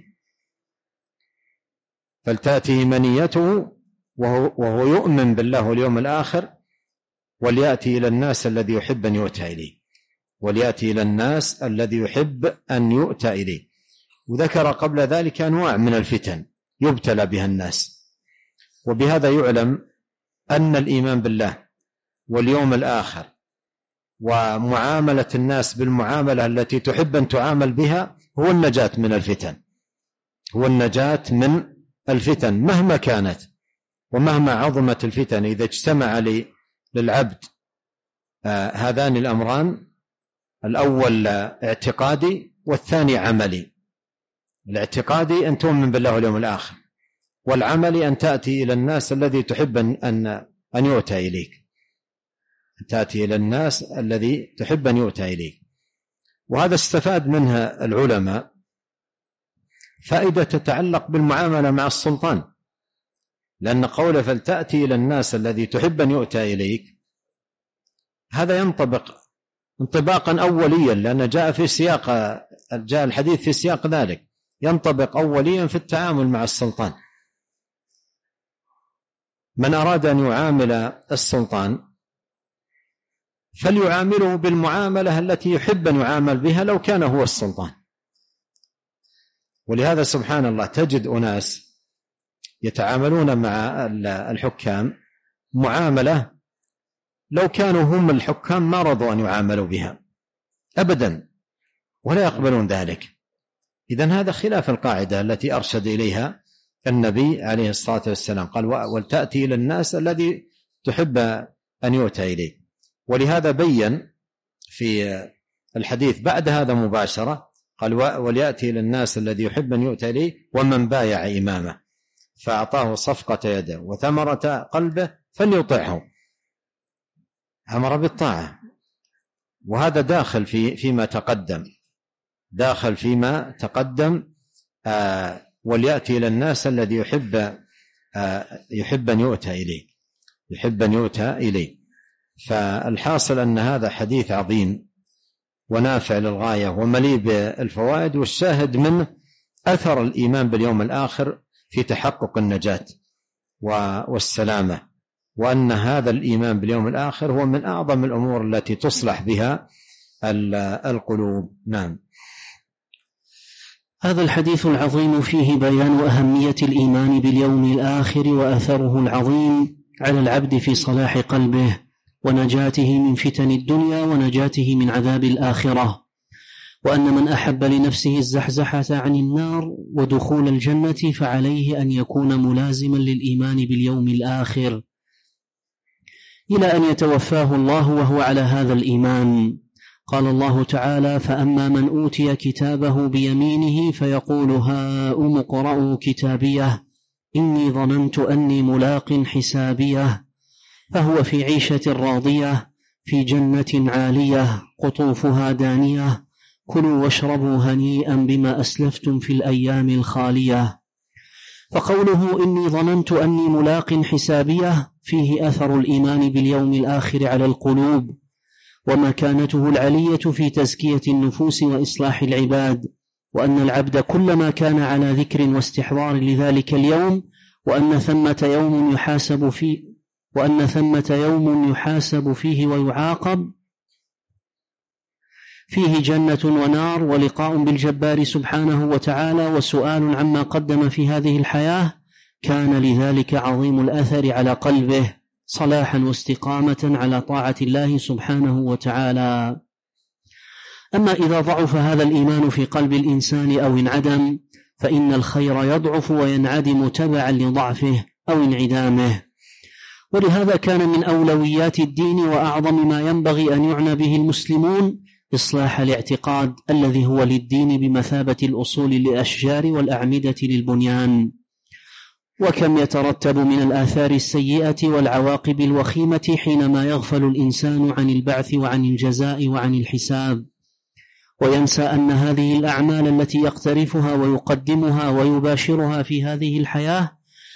فلتأتيه منيته وهو, وهو يؤمن بالله واليوم الآخر، وليأتي إلى الناس الذي يحب أن يؤتى إليه، وليأتي إلى الناس الذي يحب أن يؤتى إليه. وذكر قبل ذلك أنواع من الفتن يبتلى بها الناس، وبهذا يعلم أن الإيمان بالله واليوم الآخر ومعاملة الناس بالمعاملة التي تحب أن تعامل بها هو النجاة من الفتن، هو النجاة من الفتن مهما كانت ومهما عظمت الفتن. إذا اجتمع للعبد هذان الأمران، الأول اعتقادي والثاني عملي. الاعتقادي أن تؤمن بالله واليوم الآخر، والعملي أن تأتي إلى الناس الذي تحب أن أن يؤتى إليك، أن تأتي إلى الناس الذي تحب أن يؤتى إليك. وهذا استفاد منها العلماء فائدة تتعلق بالمعاملة مع السلطان، لأن قوله فلتأتي إلى الناس الذي تحب أن يؤتى إليك هذا ينطبق انطباقا أوليا، لأن جاء في سياق جاء الحديث في سياق ذلك، ينطبق أوليا في التعامل مع السلطان. من أراد أن يعامل السلطان فليعامله بالمعاملة التي يحب أن يعامل بها لو كان هو السلطان. ولهذا سبحان الله تجد أناس يتعاملون مع الحكام معاملة لو كانوا هم الحكام ما رضوا أن يعاملوا بها أبدا، ولا يقبلون ذلك. إذن هذا خلاف القاعدة التي أرشد إليها النبي عليه الصلاة والسلام، قال ولتأتي إلى الناس الذي تحب أن يؤتى إليه. ولهذا بين في الحديث بعد هذا مباشرة قال وليأتي إلى الناس الذي يحب أن يؤتى إليه ومن بايع إمامه فأعطاه صفقة يده وثمرة قلبه فليطعه. أمر بالطاعة، وهذا داخل في فيما تقدم داخل فيما تقدم آه وليأتي إلى الناس الذي يحب آه يحب أن يؤتى إليه يحب أن يؤتى إليه. فالحاصل أن هذا حديث عظيم ونافع للغاية ومليء بالفوائد، والشاهد منه أثر الإيمان باليوم الآخر في تحقق النجاة والسلامة، وأن هذا الإيمان باليوم الآخر هو من أعظم الأمور التي تصلح بها القلوب. نعم. هذا الحديث العظيم فيه بيان أهمية الإيمان باليوم الآخر وأثره العظيم على العبد في صلاح قلبه ونجاته من فتن الدنيا ونجاته من عذاب الآخرة، وأن من أحب لنفسه الزحزحة عن النار ودخول الجنة فعليه أن يكون ملازما للإيمان باليوم الآخر إلى أن يتوفاه الله وهو على هذا الإيمان. قال الله تعالى: فأما من أوتي كتابه بيمينه فيقول هاؤم اقرءوا كتابيه إني ظننت أني ملاق حسابيه فهو في عيشة راضية في جنة عالية قطوفها دانية كلوا واشربوا هنيئا بما أسلفتم في الأيام الخالية. فقوله إني ظننت أني ملاق حسابيه فيه أثر الإيمان باليوم الآخر على القلوب ومكانته العلية في تزكية النفوس وإصلاح العباد، وأن العبد كلما كان على ذكر واستحضار لذلك اليوم وأن ثمة يوم يحاسب فيه وأن ثمة يوم يحاسب فيه ويعاقب فيه جنة ونار ولقاء بالجبار سبحانه وتعالى وسؤال عما قدم في هذه الحياة، كان لذلك عظيم الأثر على قلبه صلاحا واستقامة على طاعة الله سبحانه وتعالى. أما إذا ضعف هذا الإيمان في قلب الإنسان أو انعدم فإن الخير يضعف وينعدم تبعا لضعفه أو انعدامه. ولهذا كان من أولويات الدين وأعظم ما ينبغي أن يعنى به المسلمون إصلاح الاعتقاد الذي هو للدين بمثابة الأصول للأشجار والأعمدة للبنيان. وكم يترتب من الآثار السيئة والعواقب الوخيمة حينما يغفل الإنسان عن البعث وعن الجزاء وعن الحساب، وينسى أن هذه الأعمال التي يقترفها ويقدمها ويباشرها في هذه الحياة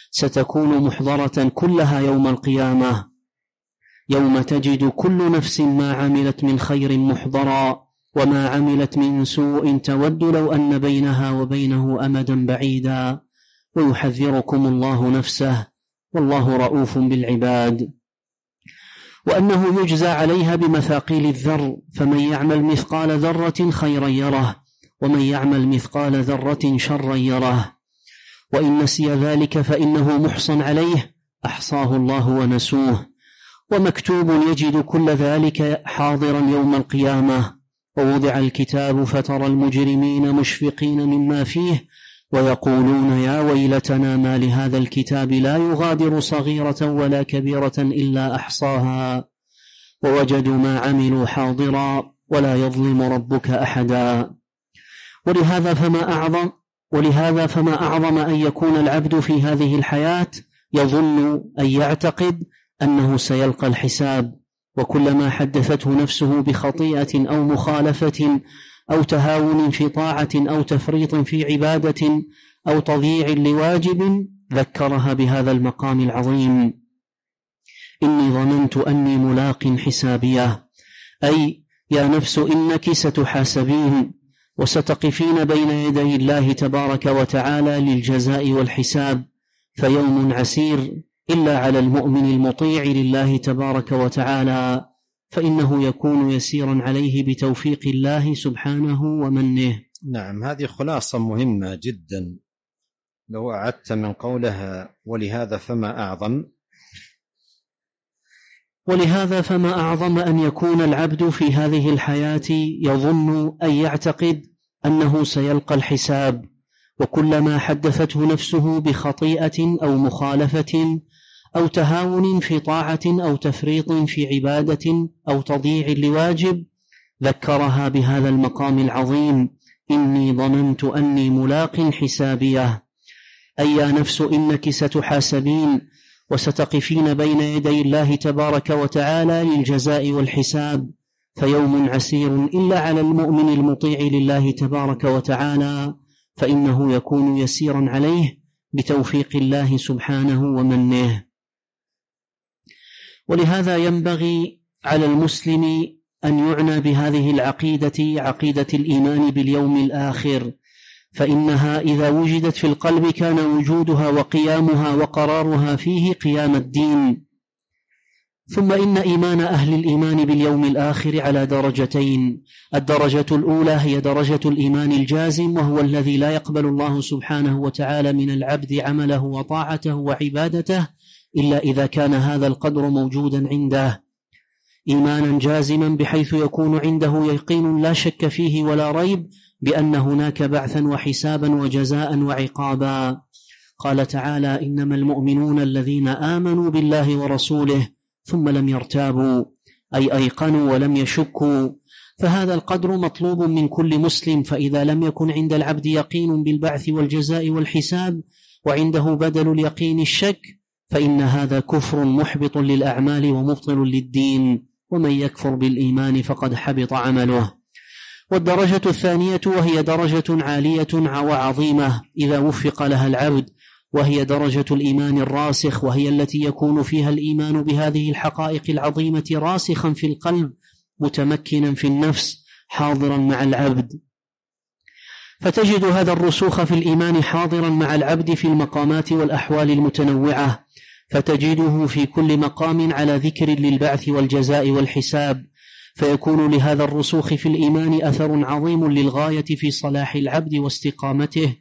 ستكون محضرة كلها يوم القيامة، يوم تجد كل نفس ما عملت من خير محضرا وما عملت من سوء تود لو أن بينها وبينه أمدا بعيدا، ويحذركم الله نفسه والله رؤوف بالعباد. وأنه يجزى عليها بمثاقيل الذر، فمن يعمل مثقال ذرة خيرا يره ومن يعمل مثقال ذرة شرا يره، وإن نسي ذلك فإنه محصن عليه أحصاه الله ونسوه، ومكتوب يجد كل ذلك حاضرا يوم القيامة. ووضع الكتاب فترى المجرمين مشفقين مما فيه ويقولون يا ويلتنا ما لهذا الكتاب لا يغادر صغيرة ولا كبيرة إلا أحصاها ووجدوا ما عملوا حاضرا ولا يظلم ربك أحدا. ولهذا فما أعظم ولهذا فما أعظم أن يكون العبد في هذه الحياة يظن أن يعتقد أنه سيلقى الحساب، وكلما حدثته نفسه بخطيئة أو مخالفة أو تهاون في طاعة أو تفريط في عبادة أو تضييع لواجب ذكرها بهذا المقام العظيم: إني ظننت أني ملاق حسابيه، أي يا نفس إنك ستحاسبين وستقفين بين يدي الله تبارك وتعالى للجزاء والحساب، فيوم عسير إلا على المؤمن المطيع لله تبارك وتعالى، فإنه يكون يسيرا عليه بتوفيق الله سبحانه ومنه. نعم، هذه خلاصة مهمة جدا. لو أعدت من قولها ولهذا فما أعظم ولهذا فما أعظم أن يكون العبد في هذه الحياة يظن أن يعتقد أنه سيلقى الحساب، وكلما حدثته نفسه بخطيئة أو مخالفة أو تهاون في طاعة أو تفريط في عبادة أو تضييع لواجب ذكرها بهذا المقام العظيم: إني ظننت أني ملاق حسابيه، أي يا نفس إنك ستحاسبين وستقفين بين يدي الله تبارك وتعالى للجزاء والحساب، فيوم عسير إلا على المؤمن المطيع لله تبارك وتعالى، فإنه يكون يسيرا عليه بتوفيق الله سبحانه ومنه. ولهذا ينبغي على المسلم أن يعنى بهذه العقيدة، عقيدة الإيمان باليوم الآخر، فإنها إذا وجدت في القلب كان وجودها وقيامها وقرارها فيه قيام الدين. ثم إن إيمان أهل الإيمان باليوم الآخر على درجتين: الدرجة الأولى هي درجة الإيمان الجازم، وهو الذي لا يقبل الله سبحانه وتعالى من العبد عمله وطاعته وعبادته إلا إذا كان هذا القدر موجودا عنده، إيمانا جازما بحيث يكون عنده يقين لا شك فيه ولا ريب بأن هناك بعثا وحسابا وجزاء وعقابا. قال تعالى: إنما المؤمنون الذين آمنوا بالله ورسوله ثم لم يرتابوا، أي أيقنوا ولم يشكوا. فهذا القدر مطلوب من كل مسلم، فإذا لم يكن عند العبد يقين بالبعث والجزاء والحساب وعنده بدل اليقين الشك، فإن هذا كفر محبط للأعمال ومبطل للدين، ومن يكفر بالإيمان فقد حبط عمله. والدرجة الثانية وهي درجة عالية وعظيمة إذا وفق لها العبد، وهي درجة الإيمان الراسخ، وهي التي يكون فيها الإيمان بهذه الحقائق العظيمة راسخا في القلب متمكنا في النفس حاضرا مع العبد. فتجد هذا الرسوخ في الإيمان حاضرا مع العبد في المقامات والأحوال المتنوعة، فتجده في كل مقام على ذكر للبعث والجزاء والحساب، فيكون لهذا الرسوخ في الإيمان أثر عظيم للغاية في صلاح العبد واستقامته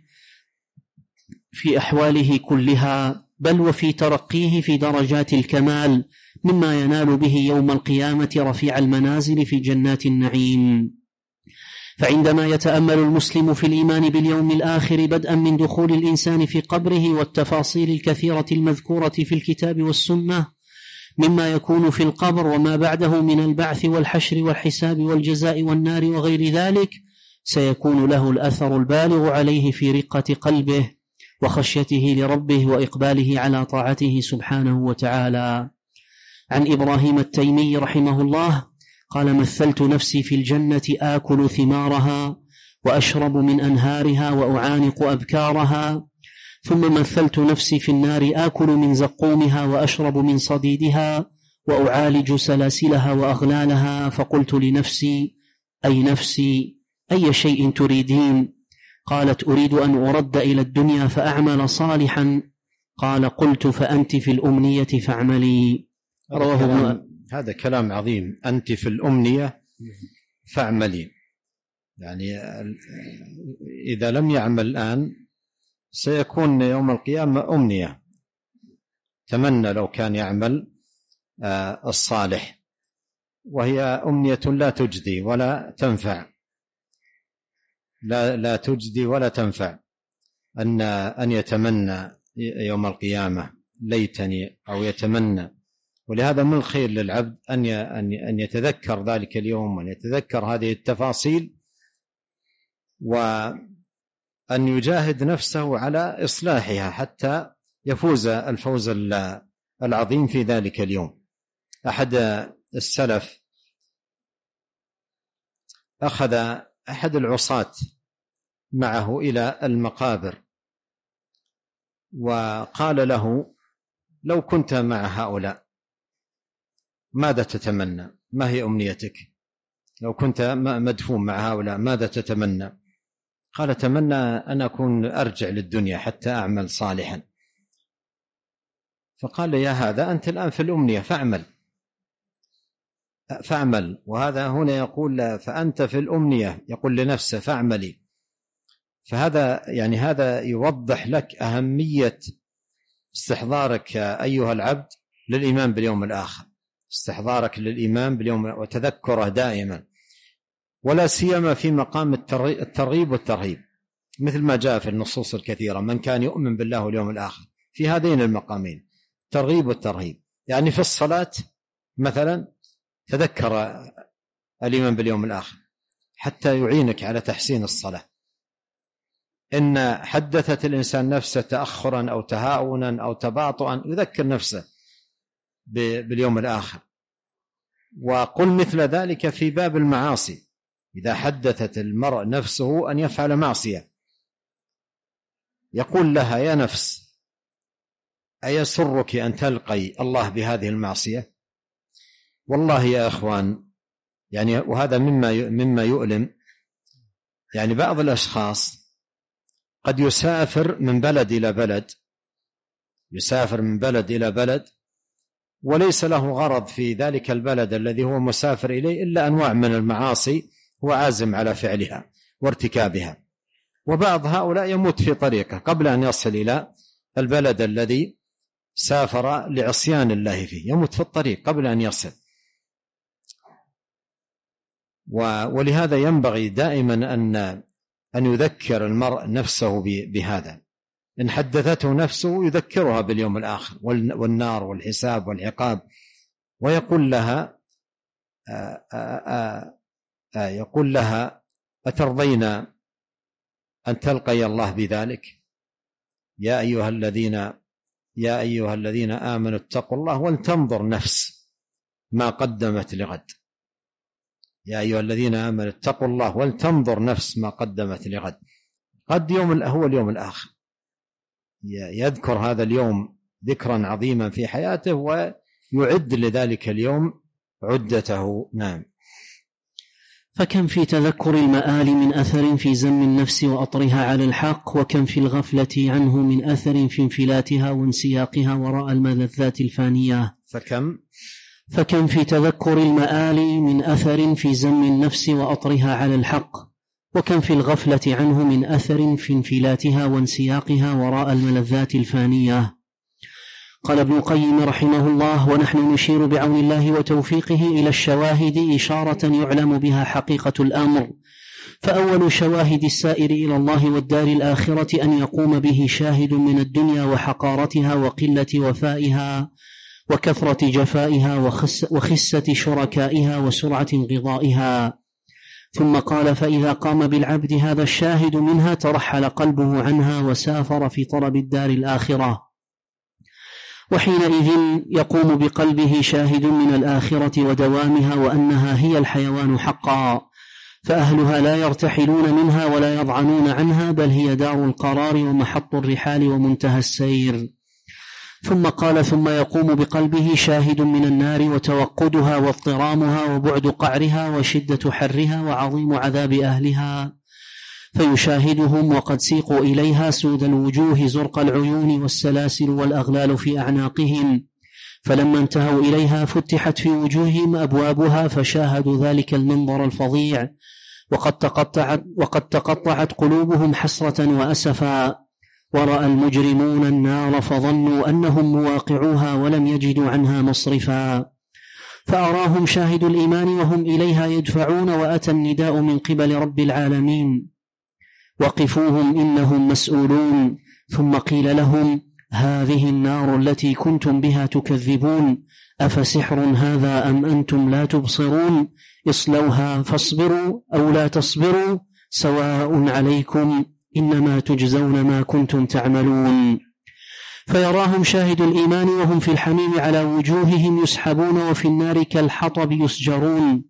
في أحواله كلها، بل وفي ترقيه في درجات الكمال، مما ينال به يوم القيامة رفيع المنازل في جنات النعيم. فعندما يتأمل المسلم في الإيمان باليوم الآخر بدءا من دخول الإنسان في قبره والتفاصيل الكثيرة المذكورة في الكتاب والسنة مما يكون في القبر وما بعده من البعث والحشر والحساب والجزاء والنار وغير ذلك، سيكون له الأثر البالغ عليه في رقة قلبه وخشيته لربه وإقباله على طاعته سبحانه وتعالى. عن إبراهيم التيمي رحمه الله قال: مثلت نفسي في الجنة آكل ثمارها وأشرب من أنهارها وأعانق أبكارها، ثم مثلت نفسي في النار آكل من زقومها وأشرب من صديدها وأعالج سلاسلها وأغلالها، فقلت لنفسي: أي نفسي، أي شيء تريدين؟ قالت: أريد أن أرد إلى الدنيا فأعمل صالحا. قال: قلت: فأنت في الأمنية فاعملي. رواه كلام هذا كلام عظيم. أنت في الأمنية فاعملي، يعني إذا لم يعمل الآن سيكون يوم القيامة أمنية، تمنى لو كان يعمل الصالح، وهي أمنية لا تجدي ولا تنفع، لا لا تجدي ولا تنفع أن أن يتمنى يوم القيامة ليتني أو يتمنى. ولهذا من الخير للعبد أن أن يتذكر ذلك اليوم وأن يتذكر هذه التفاصيل، وأن يجاهد نفسه على إصلاحها حتى يفوز الفوز العظيم في ذلك اليوم. أحد السلف أخذ أحد العصاة معه إلى المقابر وقال له: لو كنت مع هؤلاء ماذا تتمنى؟ ما هي أمنيتك؟ لو كنت مدفون مع هؤلاء ماذا تتمنى؟ قال: أتمنى أن أكون أرجع للدنيا حتى أعمل صالحا. فقال: يا هذا أنت الآن في الأمنية فاعمل فاعمل وهذا هنا يقول فأنت في الأمنية، يقول لنفسه فاعملي. فهذا يعني هذا يوضح لك أهمية استحضارك أيها العبد للإيمان باليوم الآخر، استحضارك للإيمان باليوم وتذكره دائما، ولا سيما في مقام الترغيب والترهيب، مثل ما جاء في النصوص الكثيرة: من كان يؤمن بالله واليوم الآخر، في هذين المقامين الترغيب والترهيب. يعني في الصلاة مثلا تذكر الإيمان باليوم الآخر حتى يعينك على تحسين الصلاة. إن حدثت الإنسان نفسه تأخرا أو تهاونا أو تباطؤا يذكر نفسه باليوم الآخر. وقل مثل ذلك في باب المعاصي، إذا حدثت المرء نفسه أن يفعل معصية يقول لها: يا نفس، أيسرك أن تلقي الله بهذه المعصية؟ والله يا أخوان، يعني وهذا مما مما يؤلم، يعني بعض الأشخاص قد يسافر من بلد إلى بلد، يسافر من بلد إلى بلد وليس له غرض في ذلك البلد الذي هو مسافر إليه إلا أنواع من المعاصي هو عازم على فعلها وارتكابها. وبعض هؤلاء يموت في طريقه قبل أن يصل إلى البلد الذي سافر لعصيان الله فيه، يموت في الطريق قبل أن يصل. ولهذا ينبغي دائما أن أن يذكر المرء نفسه بهذا. إن حدثته نفسه يذكرها باليوم الآخر والنار والحساب والعقاب، ويقول لها آآ آآ آآ يقول لها: أترضين أن تلقي الله بذلك؟ يا أيها الذين يا أيها الذين آمنوا اتقوا الله ولتنظر نفس ما قدمت لغد. يا أيها الذين آمنوا اتقوا الله ولتنظر نفس ما قدمت لغد. قد يوم هو اليوم الآخر، يذكر هذا اليوم ذكرا عظيما في حياته ويعد لذلك اليوم عدته. نعم. فكم في تذكر المآل من أثر في زم النفس وأطرها على الحق، وكم في الغفلة عنه من أثر في انفلاتها وانسياقها وراء الملذات الفانية. فكم فكم في تذكر المآل من أثر في زم النفس وأطرها على الحق، وكم في الغفلة عنه من أثر في انفلاتها وانسياقها وراء الملذات الفانية. قال ابن القيم رحمه الله: ونحن نشير بعون الله وتوفيقه إلى الشواهد إشارة يعلم بها حقيقة الأمر. فأول شواهد السائر إلى الله والدار الآخرة أن يقوم به شاهد من الدنيا وحقارتها وقلة وفائها وكثرة جفائها وخسة شركائها وسرعة انقضائها. ثم قال: فإذا قام بالعبد هذا الشاهد منها ترحل قلبه عنها وسافر في طلب الدار الآخرة، وحينئذ يقوم بقلبه شاهد من الآخرة ودوامها وأنها هي الحيوان حقا، فأهلها لا يرتحلون منها ولا يضعنون عنها، بل هي دار القرار ومحط الرحال ومنتهى السير. ثم قال: ثم يقوم بقلبه شاهد من النار وتوقدها واضطرامها وبعد قعرها وشدة حرها وعظيم عذاب أهلها، فيشاهدهم وقد سيقوا إليها سود الوجوه زرق العيون والسلاسل والأغلال في أعناقهم، فلما انتهوا إليها فتحت في وجوههم أبوابها فشاهدوا ذلك المنظر الفظيع، وقد تقطعت, وقد تقطعت قلوبهم حسرة وأسفا. ورأى المجرمون النار فظنوا أنهم مواقعوها ولم يجدوا عنها مصرفا، فأراهم شاهد الإيمان وهم إليها يدفعون، وأتى النداء من قبل رب العالمين: وقفوهم إنهم مسؤولون. ثم قيل لهم: هذه النار التي كنتم بها تكذبون، أفسحر هذا أم أنتم لا تبصرون؟ اصلوها فاصبروا أو لا تصبروا سواء عليكم إنما تجزون ما كنتم تعملون. فيراهم شاهد الإيمان وهم في الحميم على وجوههم يسحبون، وفي النار كالحطب يسجرون،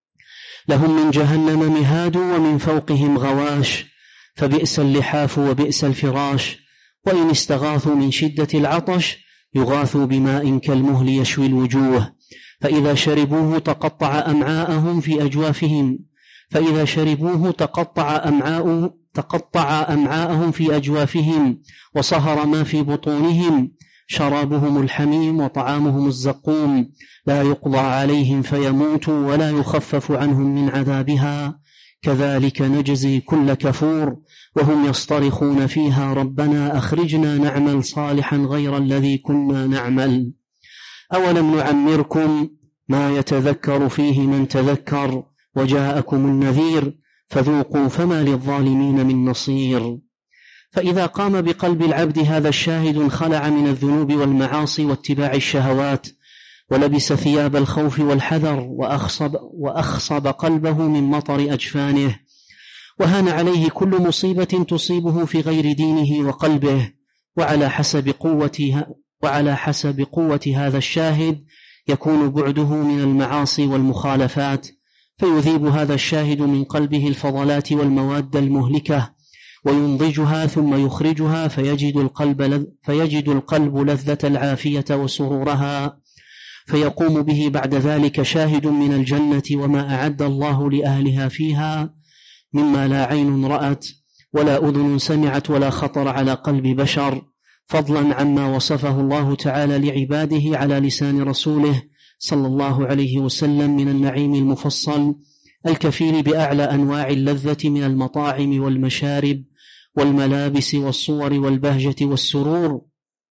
لهم من جهنم مهاد ومن فوقهم غواش، فبئس اللحاف وبئس الفراش. وإن استغاثوا من شدة العطش يغاثوا بماء كالمهل يشوي الوجوه، فإذا شربوه تقطع أمعاءهم في أجوافهم فإذا شربوه تقطع أمعاء تقطع أمعاءهم في أجوافهم وصهر ما في بطونهم. شرابهم الحميم وطعامهم الزقوم، لا يقضى عليهم فيموتوا ولا يخفف عنهم من عذابها، كذلك نجزي كل كفور. وهم يصطرخون فيها: ربنا أخرجنا نعمل صالحا غير الذي كنا نعمل. أولم نعمركم ما يتذكر فيه من تذكر وجاءكم النذير فذوقوا فما للظالمين من نصير. فإذا قام بقلب العبد هذا الشاهد انخلع من الذنوب والمعاصي واتباع الشهوات، ولبس ثياب الخوف والحذر، وأخصب, وأخصب قلبه من مطر أجفانه، وهان عليه كل مصيبة تصيبه في غير دينه وقلبه. وعلى حسب قوة, وعلى حسب قوة هذا الشاهد يكون بعده من المعاصي والمخالفات، فيذيب هذا الشاهد من قلبه الفضلات والمواد المهلكة وينضجها ثم يخرجها، فيجد القلب, لذ فيجد القلب لذة العافية وسرورها، فيقوم به بعد ذلك شاهد من الجنة وما أعد الله لأهلها فيها مما لا عين رأت ولا أذن سمعت ولا خطر على قلب بشر، فضلا عما وصفه الله تعالى لعباده على لسان رسوله صلى الله عليه وسلم من النعيم المفصل الكفيل بأعلى أنواع اللذة من المطاعم والمشارب والملابس والصور والبهجة والسرور.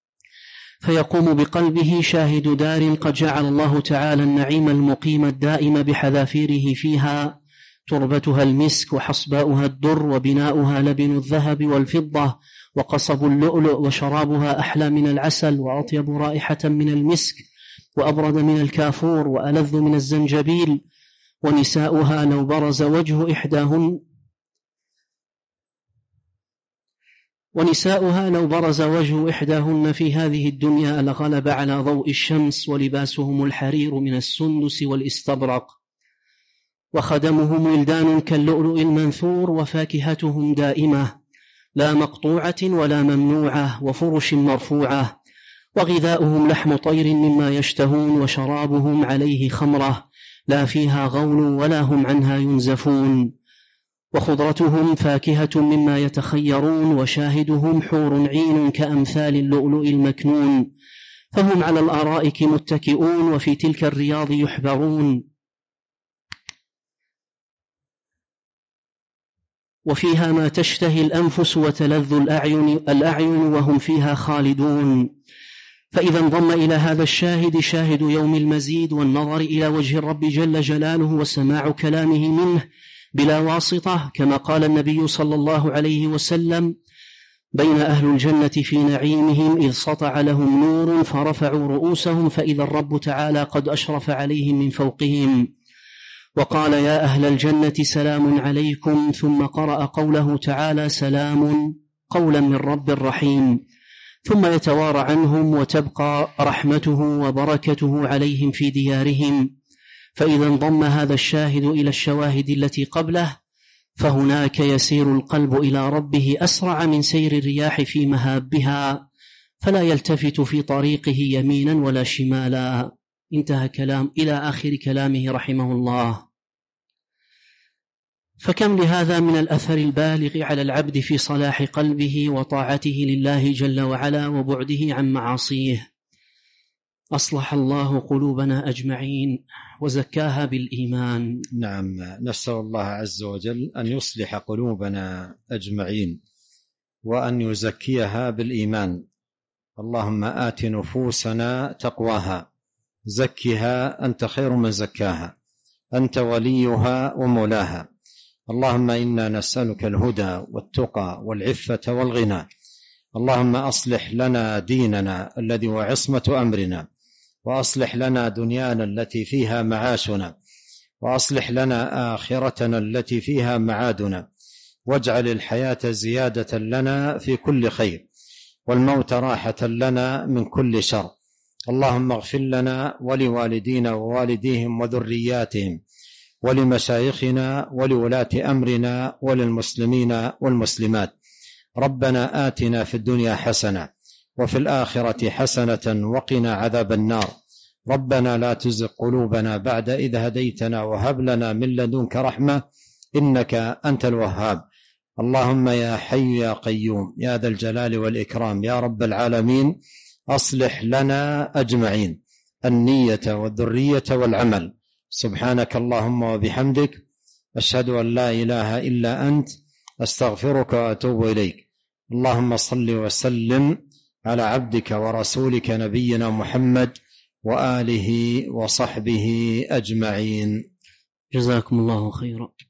فيقوم بقلبه شاهد دار قد جعل الله تعالى النعيم المقيم الدائم بحذافيره فيها، تربتها المسك وحصباؤها الدر وبناؤها لبن الذهب والفضة وقصب اللؤلؤ، وشرابها أحلى من العسل وأطيب رائحة من المسك وأبرد من الكافور وألذ من الزنجبيل. ونساؤها لو برز وجه إحداهن ونساؤها لو برز وجه إحداهن في هذه الدنيا لغلب على ضوء الشمس، ولباسهم الحرير من السندس والاستبرق، وخدمهم ولدان كاللؤلؤ المنثور، وفاكهتهم دائمة لا مقطوعة ولا ممنوعة، وفرش مرفوعة، وغذاؤهم لحم طير مما يشتهون، وشرابهم عليه خمرة لا فيها غول ولا هم عنها ينزفون، وخضرتهم فاكهة مما يتخيرون، وشاهدهم حور عين كأمثال اللؤلؤ المكنون، فهم على الأرائك متكئون وفي تلك الرياض يحبرون، وفيها ما تشتهي الأنفس وتلذ الأعين, الأعين وهم فيها خالدون. فإذا انضم إلى هذا الشاهد شاهد يوم المزيد والنظر إلى وجه الرب جل جلاله وسماع كلامه منه بلا واسطة، كما قال النبي صلى الله عليه وسلم: بين أهل الجنة في نعيمهم إذ سطع لهم نور فرفعوا رؤوسهم فإذا الرب تعالى قد أشرف عليهم من فوقهم وقال: يا أهل الجنة سلام عليكم، ثم قرأ قوله تعالى: سلام قولا من رب رحيم، ثم يتوارى عنهم وتبقى رحمته وبركته عليهم في ديارهم، فإذا انضم هذا الشاهد إلى الشواهد التي قبله فهناك يسير القلب إلى ربه أسرع من سير الرياح في مهابها، فلا يلتفت في طريقه يمينا ولا شمالا. انتهى كلام إلى آخر كلامه رحمه الله. فكم لهذا من الأثر البالغ على العبد في صلاح قلبه وطاعته لله جل وعلا وبعده عن معاصيه. أصلح الله قلوبنا أجمعين وزكاها بالإيمان. نعم، نسأل الله عز وجل أن يصلح قلوبنا أجمعين وأن يزكيها بالإيمان. اللهم آت نفوسنا تقواها زكها أنت خير من زكاها أنت وليها ومولاها. اللهم إنا نسألك الهدى والتقى والعفة والغنى. اللهم أصلح لنا ديننا الذي هو عصمة أمرنا، وأصلح لنا دنيانا التي فيها معاشنا، وأصلح لنا آخرتنا التي فيها معادنا، واجعل الحياة زيادة لنا في كل خير والموت راحة لنا من كل شر. اللهم اغفر لنا ولوالدينا ووالديهم وذرياتهم ولمشايخنا ولولاة أمرنا وللمسلمين والمسلمات. ربنا آتنا في الدنيا حسنة وفي الآخرة حسنة وقنا عذاب النار. ربنا لا تزغ قلوبنا بعد إذ هديتنا وهب لنا من لدنك رحمة إنك أنت الوهاب. اللهم يا حي يا قيوم يا ذا الجلال والإكرام يا رب العالمين أصلح لنا أجمعين النية والذرية والعمل. سبحانك اللهم وبحمدك أشهد أن لا إله إلا أنت أستغفرك وأتوب إليك. اللهم صل وسلم على عبدك ورسولك نبينا محمد وآله وصحبه أجمعين. جزاكم الله خيرا.